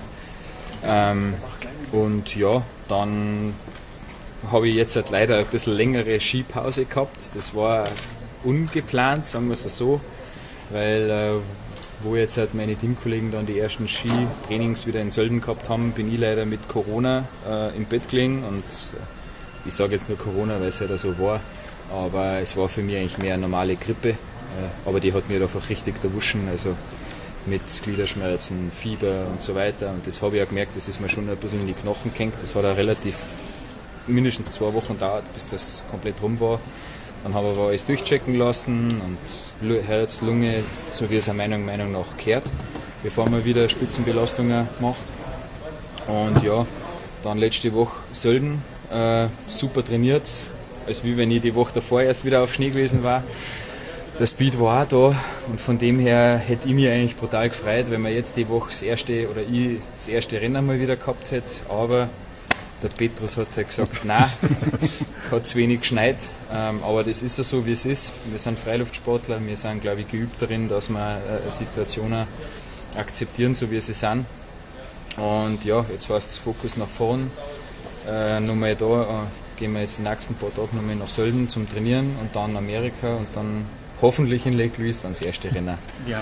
Und ja, dann habe ich jetzt halt leider ein bisschen längere Skipause gehabt. Das war ungeplant, sagen wir es so, weil wo jetzt halt meine Teamkollegen dann die ersten Skitrainings wieder in Sölden gehabt haben, bin ich leider mit Corona im Bett gelegen und ich sage jetzt nur Corona, weil es halt so war, aber es war für mich eigentlich mehr eine normale Grippe, aber die hat mir einfach richtig erwuschen, also mit Gliederschmerzen, Fieber und so weiter und das habe ich auch gemerkt, das ist mir schon ein bisschen in die Knochen gehängt, das hat auch relativ mindestens 2 Wochen gedauert, bis das komplett rum war. Dann haben wir aber alles durchchecken lassen und Herz, Lunge, so wie es meiner Meinung nach gehört, bevor man wieder Spitzenbelastungen macht. Und ja, dann letzte Woche Sölden, super trainiert, als wie wenn ich die Woche davor erst wieder auf Schnee gewesen war. Der Speed war auch da und von dem her hätte ich mich eigentlich brutal gefreut, wenn wir jetzt die Woche das erste Rennen mal wieder gehabt hätte, aber der Petrus hat halt gesagt, nein, hat zu wenig geschneit, aber das ist ja so, wie es ist. Wir sind Freiluftsportler, wir sind, glaube ich, geübt darin, dass wir Situationen akzeptieren, so wie sie sind. Und ja, jetzt heißt es Fokus nach vorn. Nochmal da gehen wir jetzt die nächsten paar Tage nochmal nach Sölden zum Trainieren und dann Amerika und dann hoffentlich in Lake Louise dann das erste Rennen.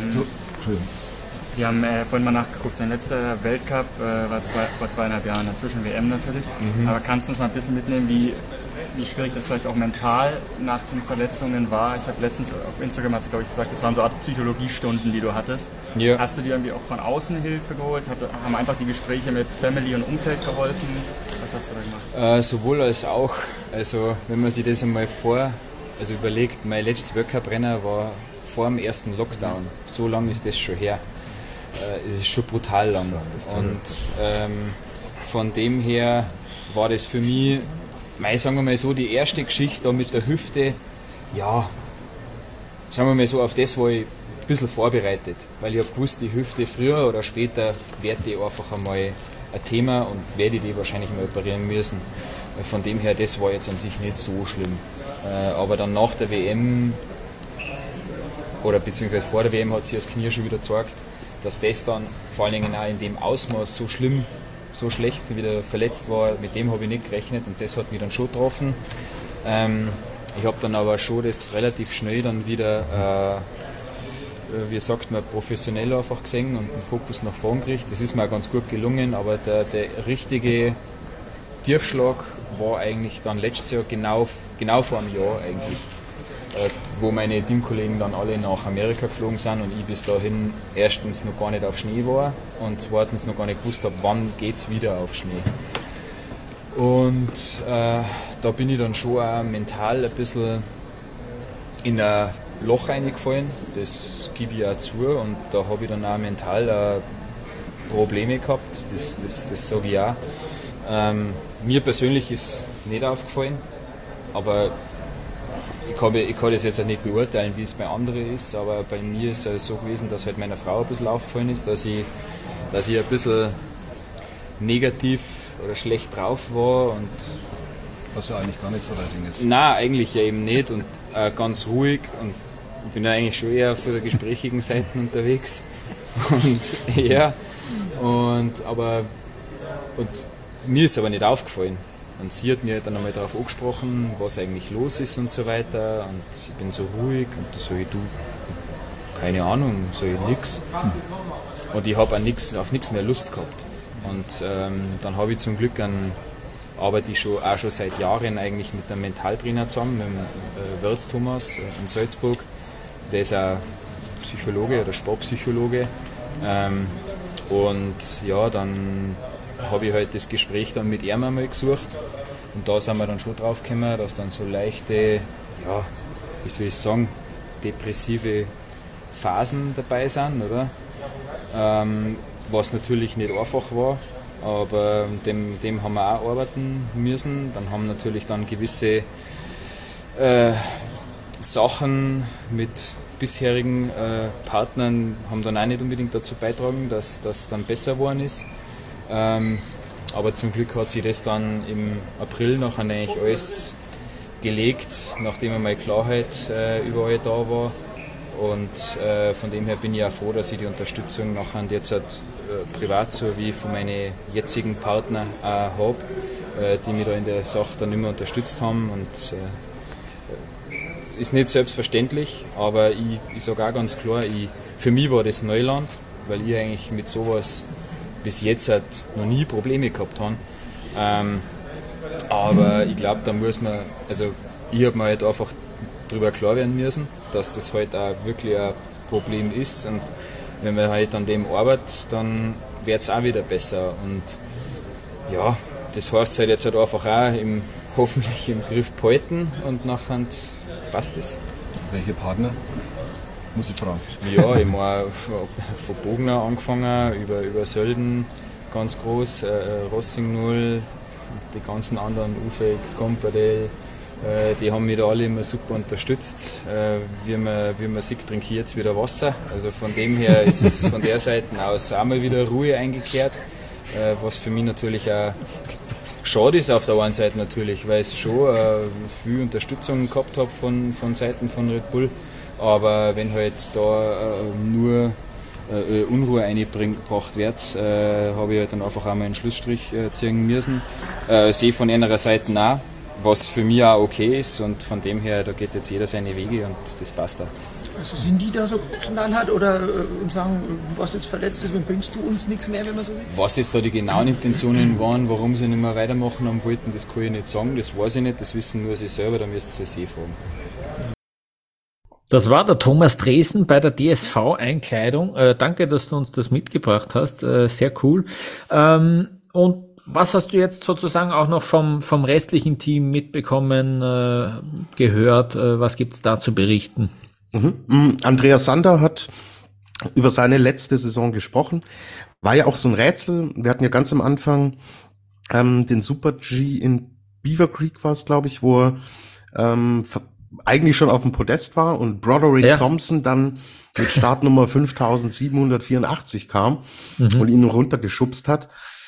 Wir haben vorhin mal nachgeguckt, dein letzter Weltcup war vor 2,5 Jahren, dazwischen WM natürlich. Aber kannst du uns mal ein bisschen mitnehmen, wie schwierig das vielleicht auch mental nach den Verletzungen war? Ich habe letztens auf Instagram, hast du glaube ich gesagt, das waren so Art Psychologiestunden, die du hattest. Ja. Hast du dir irgendwie auch von außen Hilfe geholt? Haben einfach die Gespräche mit Family und Umfeld geholfen? Was hast du da gemacht? Sowohl als auch. Also wenn man sich das einmal überlegt, mein letztes Weltcup-Rennen war vor dem ersten Lockdown. So lange ist das schon her. es ist schon brutal lang. Und von dem her war das für mich, sagen wir mal so, die erste Geschichte da mit der Hüfte, ja, sagen wir mal so, auf das war ich ein bisschen vorbereitet, weil ich habe gewusst, die Hüfte früher oder später wird die einfach einmal ein Thema und werde die wahrscheinlich mal operieren müssen. Von dem her, das war jetzt an sich nicht so schlimm. Aber dann nach der WM oder beziehungsweise vor der WM hat sich das Knie schon wieder gezeigt, dass das dann vor allen Dingen auch in dem Ausmaß so schlimm, so schlecht wieder verletzt war, mit dem habe ich nicht gerechnet und das hat mich dann schon getroffen. Ich habe dann aber schon das relativ schnell dann wieder, wie sagt man, professionell einfach gesehen und den Fokus nach vorn gekriegt. Das ist mir auch ganz gut gelungen, aber der richtige Tiefschlag war eigentlich dann letztes Jahr genau vor einem Jahr eigentlich, wo meine Teamkollegen dann alle nach Amerika geflogen sind und ich bis dahin erstens noch gar nicht auf Schnee war und zweitens noch gar nicht gewusst habe, wann geht es wieder auf Schnee. Und da bin ich dann schon auch mental ein bisschen in ein Loch reingefallen, das gebe ich auch zu und da habe ich dann auch mental Probleme gehabt, das sage ich auch. Mir persönlich ist nicht aufgefallen, aber ich kann das jetzt auch nicht beurteilen, wie es bei anderen ist, aber bei mir ist es so gewesen, dass halt meiner Frau ein bisschen aufgefallen ist, dass ich ein bisschen negativ oder schlecht drauf war und was ja eigentlich gar nicht so weit ist. Nein, eigentlich ja eben nicht und ganz ruhig und ich bin ja eigentlich schon eher für die gesprächigen Seiten unterwegs und ja und mir ist aber nicht aufgefallen und sie hat mir dann einmal darauf angesprochen, was eigentlich los ist und so weiter und ich bin so ruhig und da sage ich, du, keine Ahnung, sage ich nix und ich habe auf nichts mehr Lust gehabt und dann habe ich zum Glück arbeite ich auch schon seit Jahren eigentlich mit einem Mentaltrainer zusammen, mit dem Wirtz Thomas in Salzburg. Der ist auch Psychologe oder Sportpsychologe. Und ja, dann habe ich halt das Gespräch dann mit ihm einmal gesucht. Und da sind wir dann schon drauf gekommen, dass dann so leichte, ja, wie soll ich sagen, depressive Phasen dabei sind, oder? Was natürlich nicht einfach war. Aber dem haben wir auch arbeiten müssen. Dann haben natürlich dann gewisse Sachen mit bisherigen Partnern haben dann auch nicht unbedingt dazu beitragen, dass das dann besser geworden ist. Aber zum Glück hat sich das dann im April nachher eigentlich alles gelegt, nachdem einmal Klarheit überall da war. Und von dem her bin ich auch froh, dass ich die Unterstützung nachher jetzt privat sowie von meinen jetzigen Partnern habe, die mich da in der Sache dann immer unterstützt haben. Und ist nicht selbstverständlich, aber ich sage auch ganz klar, für mich war das Neuland, weil ich eigentlich mit sowas bis jetzt halt noch nie Probleme gehabt habe. Aber ich glaube, da muss man, also ich habe mir halt einfach darüber klar werden müssen, dass das halt auch wirklich ein Problem ist und wenn man halt an dem arbeitet, dann wird es auch wieder besser und ja, das heißt halt jetzt halt einfach auch hoffentlich im Griff behalten und nachher passt es. Welche Partner? Muss ich fragen. Ja, ich meine, von Bogner angefangen, über Sölden ganz groß, Rossing 0, die ganzen anderen, UFX, Company, die haben mich da alle immer super unterstützt. Wie man sieht, trinke ich jetzt wieder Wasser. Also von dem her ist es von der Seite aus auch mal wieder Ruhe eingekehrt, was für mich natürlich auch schade ist auf der einen Seite natürlich, weil ich schon viel Unterstützung gehabt habe von Seiten von Red Bull. Aber wenn halt da nur Unruhe eingebracht wird, habe ich halt dann einfach auch mal einen Schlussstrich ziehen müssen. Sehe von einer Seite auch, was für mich auch okay ist und von dem her, da geht jetzt jeder seine Wege und das passt auch. Also sind die da so knallhart oder und sagen, was jetzt verletzt ist, dann bringst du uns nichts mehr, wenn man so will? Was jetzt da die genauen Intentionen waren, warum sie nicht mehr weitermachen haben wollten, das kann ich nicht sagen, das weiß ich nicht, das wissen nur sie selber, da müsst ihr sie fragen. Das war der Thomas Dresen bei der DSV-Einkleidung. Danke, dass du uns das mitgebracht hast. Sehr cool. Und was hast du jetzt sozusagen auch noch vom restlichen Team mitbekommen, gehört? Was gibt's da zu berichten? Andreas Sander hat über seine letzte Saison gesprochen. War ja auch so ein Rätsel. Wir hatten ja ganz am Anfang den Super G in Beaver Creek war es, glaube ich, wo er eigentlich schon auf dem Podest war und Broderick Thompson dann mit Startnummer 5784 kam und ihn runtergeschubst hat.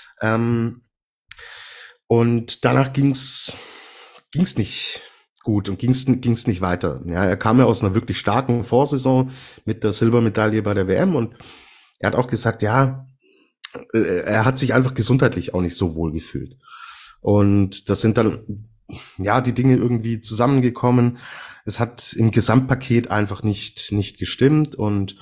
Und danach ging's nicht gut und ging's nicht weiter. Ja, er kam ja aus einer wirklich starken Vorsaison mit der Silbermedaille bei der WM und er hat auch gesagt, ja, er hat sich einfach gesundheitlich auch nicht so wohl gefühlt. Und das sind dann, ja, die Dinge irgendwie zusammengekommen. Es hat im Gesamtpaket einfach nicht gestimmt und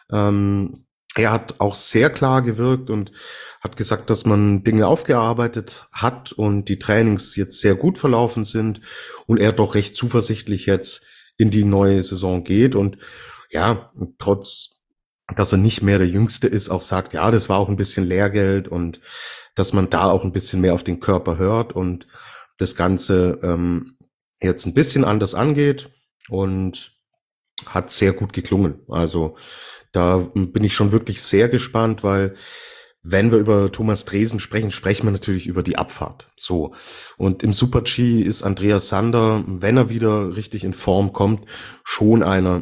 er hat auch sehr klar gewirkt und hat gesagt, dass man Dinge aufgearbeitet hat und die Trainings jetzt sehr gut verlaufen sind und er doch recht zuversichtlich jetzt in die neue Saison geht und ja, trotz, dass er nicht mehr der Jüngste ist, auch sagt, ja, das war auch ein bisschen Lehrgeld und dass man da auch ein bisschen mehr auf den Körper hört und das Ganze jetzt ein bisschen anders angeht und hat sehr gut geklungen. Also da bin ich schon wirklich sehr gespannt, weil wenn wir über Thomas Dresen sprechen, sprechen wir natürlich über die Abfahrt. So. Und im Super G ist Andreas Sander, wenn er wieder richtig in Form kommt, schon einer,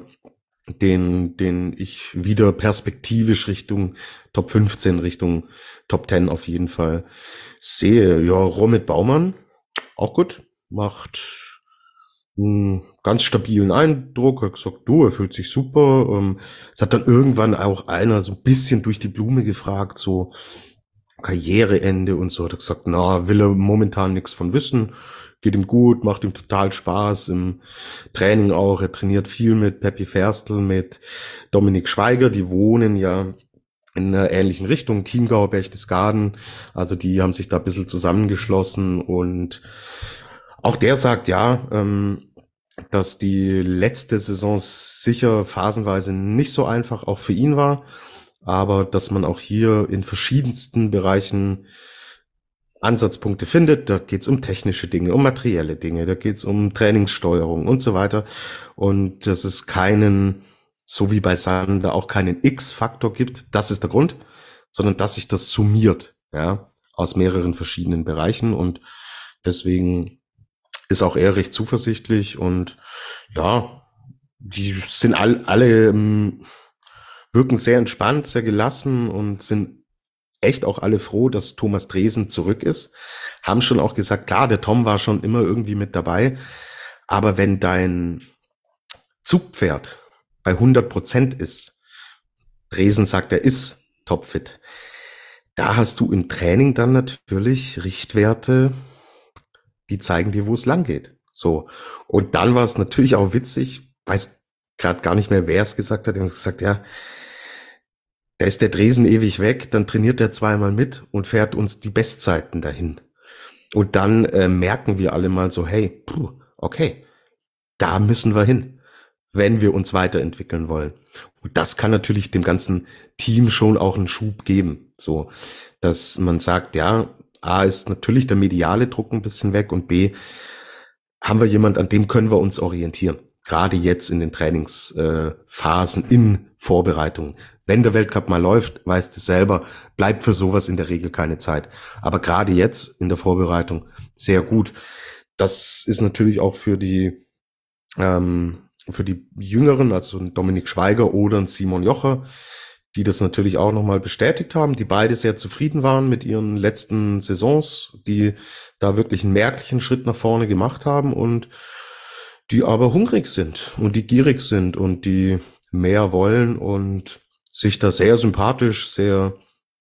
den ich wieder perspektivisch Richtung Top 15, Richtung Top 10 auf jeden Fall sehe. Ja, Romit Baumann, auch gut, macht einen ganz stabilen Eindruck, hat gesagt, er fühlt sich super. Es hat dann irgendwann auch einer so ein bisschen durch die Blume gefragt, so Karriereende und so, hat er gesagt, will er momentan nichts von wissen, geht ihm gut, macht ihm total Spaß, im Training auch, er trainiert viel mit Peppi Ferstl, mit Dominik Schweiger, die wohnen ja in einer ähnlichen Richtung, Chiemgau, Berchtesgaden, also die haben sich da ein bisschen zusammengeschlossen und auch der sagt, ja, dass die letzte Saison sicher phasenweise nicht so einfach auch für ihn war, aber dass man auch hier in verschiedensten Bereichen Ansatzpunkte findet. Da geht's um technische Dinge, um materielle Dinge, da geht's um Trainingssteuerung und so weiter. Und dass es keinen, so wie bei Sander, auch keinen X-Faktor gibt, das ist der Grund, sondern dass sich das summiert, ja, aus mehreren verschiedenen Bereichen und deswegen ist auch er recht zuversichtlich und ja, die sind alle wirken sehr entspannt, sehr gelassen und sind echt auch alle froh, dass Thomas Dresen zurück ist. Haben schon auch gesagt, klar, der Tom war schon immer irgendwie mit dabei, aber wenn dein Zugpferd bei 100% ist, Dresen sagt, er ist topfit, da hast du im Training dann natürlich Richtwerte, die zeigen dir, wo es lang geht. So. Und dann war es natürlich auch witzig, weiß gerade gar nicht mehr, wer es gesagt hat. Die haben gesagt, ja, da ist der Dresen ewig weg, dann trainiert er zweimal mit und fährt uns die Bestzeiten dahin. Und dann merken wir alle mal so, hey, okay, da müssen wir hin, wenn wir uns weiterentwickeln wollen. Und das kann natürlich dem ganzen Team schon auch einen Schub geben. So, dass man sagt, ja, A ist natürlich der mediale Druck ein bisschen weg und B haben wir jemand, an dem können wir uns orientieren. Gerade jetzt in den Trainingsphasen in Vorbereitung. Wenn der Weltcup mal läuft, weißt du selber, bleibt für sowas in der Regel keine Zeit. Aber gerade jetzt in der Vorbereitung sehr gut. Das ist natürlich auch für die Jüngeren, also Dominik Schweiger oder ein Simon Jocher, die das natürlich auch nochmal bestätigt haben, die beide sehr zufrieden waren mit ihren letzten Saisons, die da wirklich einen merklichen Schritt nach vorne gemacht haben und die aber hungrig sind und die gierig sind und die mehr wollen und sich da sehr sympathisch, sehr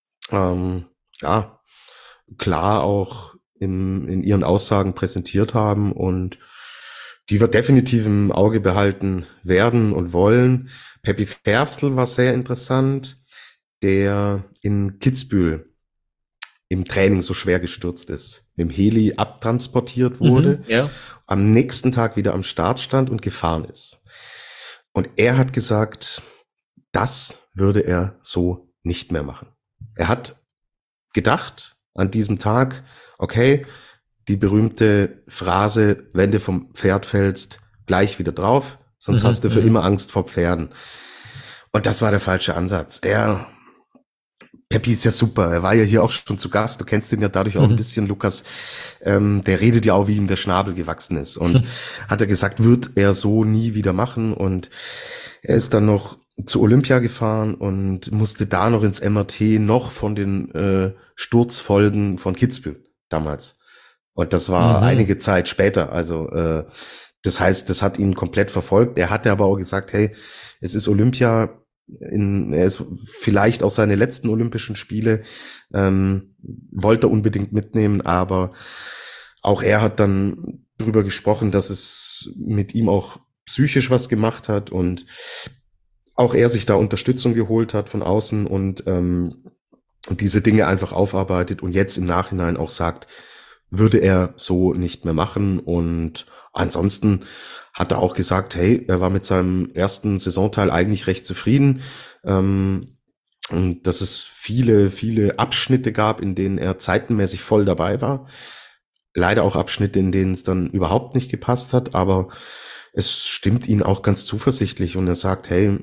klar auch in ihren Aussagen präsentiert haben und die wir definitiv im Auge behalten werden und wollen. Peppi Ferstl war sehr interessant, der in Kitzbühel im Training so schwer gestürzt ist, mit dem Heli abtransportiert wurde, am nächsten Tag wieder am Start stand und gefahren ist. Und er hat gesagt, das würde er so nicht mehr machen. Er hat gedacht an diesem Tag, okay, die berühmte Phrase, wenn du vom Pferd fällst, gleich wieder drauf, sonst hast du für immer Angst vor Pferden. Und das war der falsche Ansatz. Peppi ist ja super. Er war ja hier auch schon zu Gast. Du kennst ihn ja dadurch auch ein bisschen, Lukas. Der redet ja auch, wie ihm der Schnabel gewachsen ist. Und hat er gesagt, wird er so nie wieder machen. Und er ist dann noch zu Olympia gefahren und musste da noch ins MRT noch von den Sturzfolgen von Kitzbühel damals. Und das war einige Zeit später. Also das heißt, das hat ihn komplett verfolgt. Er hatte aber auch gesagt, hey, es ist Olympia, er ist vielleicht auch seine letzten Olympischen Spiele, wollte er unbedingt mitnehmen, aber auch er hat dann drüber gesprochen, dass es mit ihm auch psychisch was gemacht hat und auch er sich da Unterstützung geholt hat von außen und diese Dinge einfach aufarbeitet und jetzt im Nachhinein auch sagt, würde er so nicht mehr machen. Und ansonsten hat er auch gesagt, hey, er war mit seinem ersten Saisonteil eigentlich recht zufrieden. Und dass es viele, viele Abschnitte gab, in denen er zeitenmäßig voll dabei war. Leider auch Abschnitte, in denen es dann überhaupt nicht gepasst hat, aber es stimmt ihn auch ganz zuversichtlich und er sagt, hey,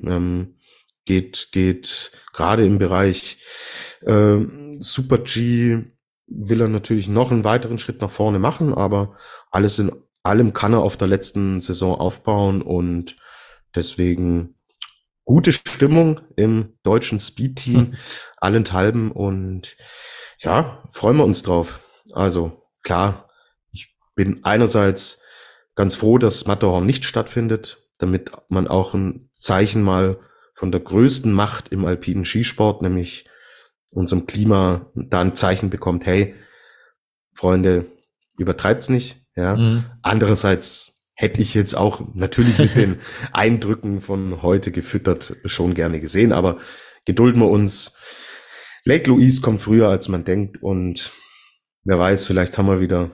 geht gerade im Bereich Super G will er natürlich noch einen weiteren Schritt nach vorne machen, aber alles in allem kann er auf der letzten Saison aufbauen und deswegen gute Stimmung im deutschen Speed-Team, allenthalben und ja, freuen wir uns drauf. Also klar, ich bin einerseits ganz froh, dass Matterhorn nicht stattfindet, damit man auch ein Zeichen mal von der größten Macht im alpinen Skisport, nämlich unserem Klima, da ein Zeichen bekommt, hey, Freunde, übertreibt's nicht. Ja. Andererseits hätte ich jetzt auch natürlich mit den Eindrücken von heute gefüttert schon gerne gesehen, aber gedulden wir uns. Lake Louise kommt früher, als man denkt und wer weiß, vielleicht haben wir wieder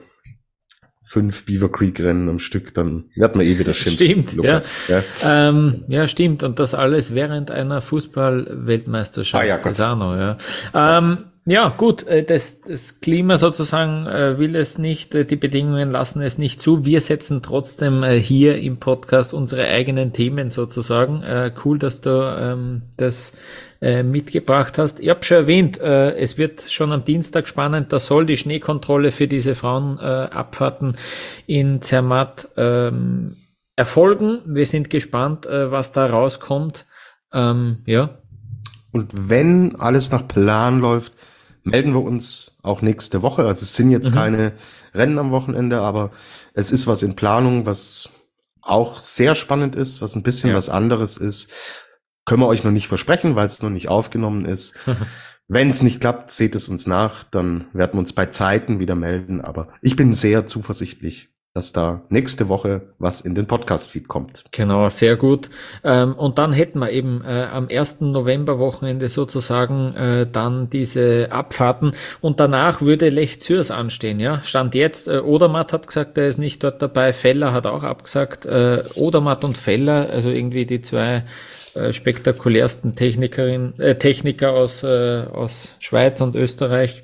5 Beaver Creek Rennen am Stück, dann werden wir wieder schimpfen. Stimmt, Lukas. ja. Ja, stimmt. Und das alles während einer Fußball-Weltmeisterschaft. Ja, Gott. Das auch noch, ja. Ja, gut, das Klima sozusagen will es nicht, die Bedingungen lassen es nicht zu. Wir setzen trotzdem hier im Podcast unsere eigenen Themen sozusagen. Cool, dass du das mitgebracht hast. Ich habe schon erwähnt, es wird schon am Dienstag spannend, da soll die Schneekontrolle für diese Frauenabfahrten in Zermatt erfolgen. Wir sind gespannt, was da rauskommt. Ja. Und wenn alles nach Plan läuft, melden wir uns auch nächste Woche. Also es sind jetzt keine Rennen am Wochenende, aber es ist was in Planung, was auch sehr spannend ist, was ein bisschen was anderes ist. Können wir euch noch nicht versprechen, weil es noch nicht aufgenommen ist. Wenn es nicht klappt, seht es uns nach, dann werden wir uns bei Zeiten wieder melden. Aber ich bin sehr zuversichtlich, dass da nächste Woche was in den Podcast-Feed kommt. Genau, sehr gut. Und dann hätten wir eben am 1. November-Wochenende sozusagen dann diese Abfahrten und danach würde Lech Zürs anstehen, ja. Stand jetzt, Odermatt hat gesagt, er ist nicht dort dabei, Feller hat auch abgesagt, Odermatt und Feller, also irgendwie die zwei spektakulärsten Techniker aus Schweiz und Österreich.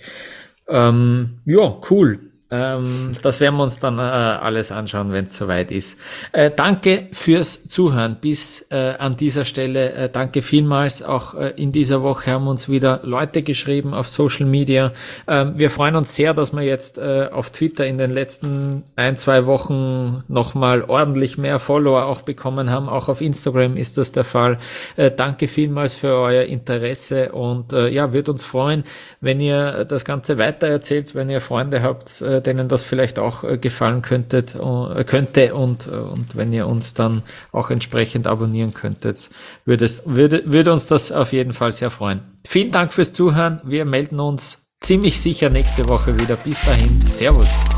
Ja, cool. Das werden wir uns dann alles anschauen, wenn es soweit ist. Danke fürs Zuhören bis an dieser Stelle. Danke vielmals. Auch in dieser Woche haben uns wieder Leute geschrieben auf Social Media. Wir freuen uns sehr, dass wir jetzt auf Twitter in den letzten 1-2 Wochen nochmal ordentlich mehr Follower auch bekommen haben. Auch auf Instagram ist das der Fall. Danke vielmals für euer Interesse und ja, würde uns freuen, wenn ihr das Ganze weitererzählt, wenn ihr Freunde habt, denen das vielleicht auch gefallen könnte und wenn ihr uns dann auch entsprechend abonnieren könntet, würde uns das auf jeden Fall sehr freuen. Vielen Dank fürs Zuhören. Wir melden uns ziemlich sicher nächste Woche wieder. Bis dahin. Servus.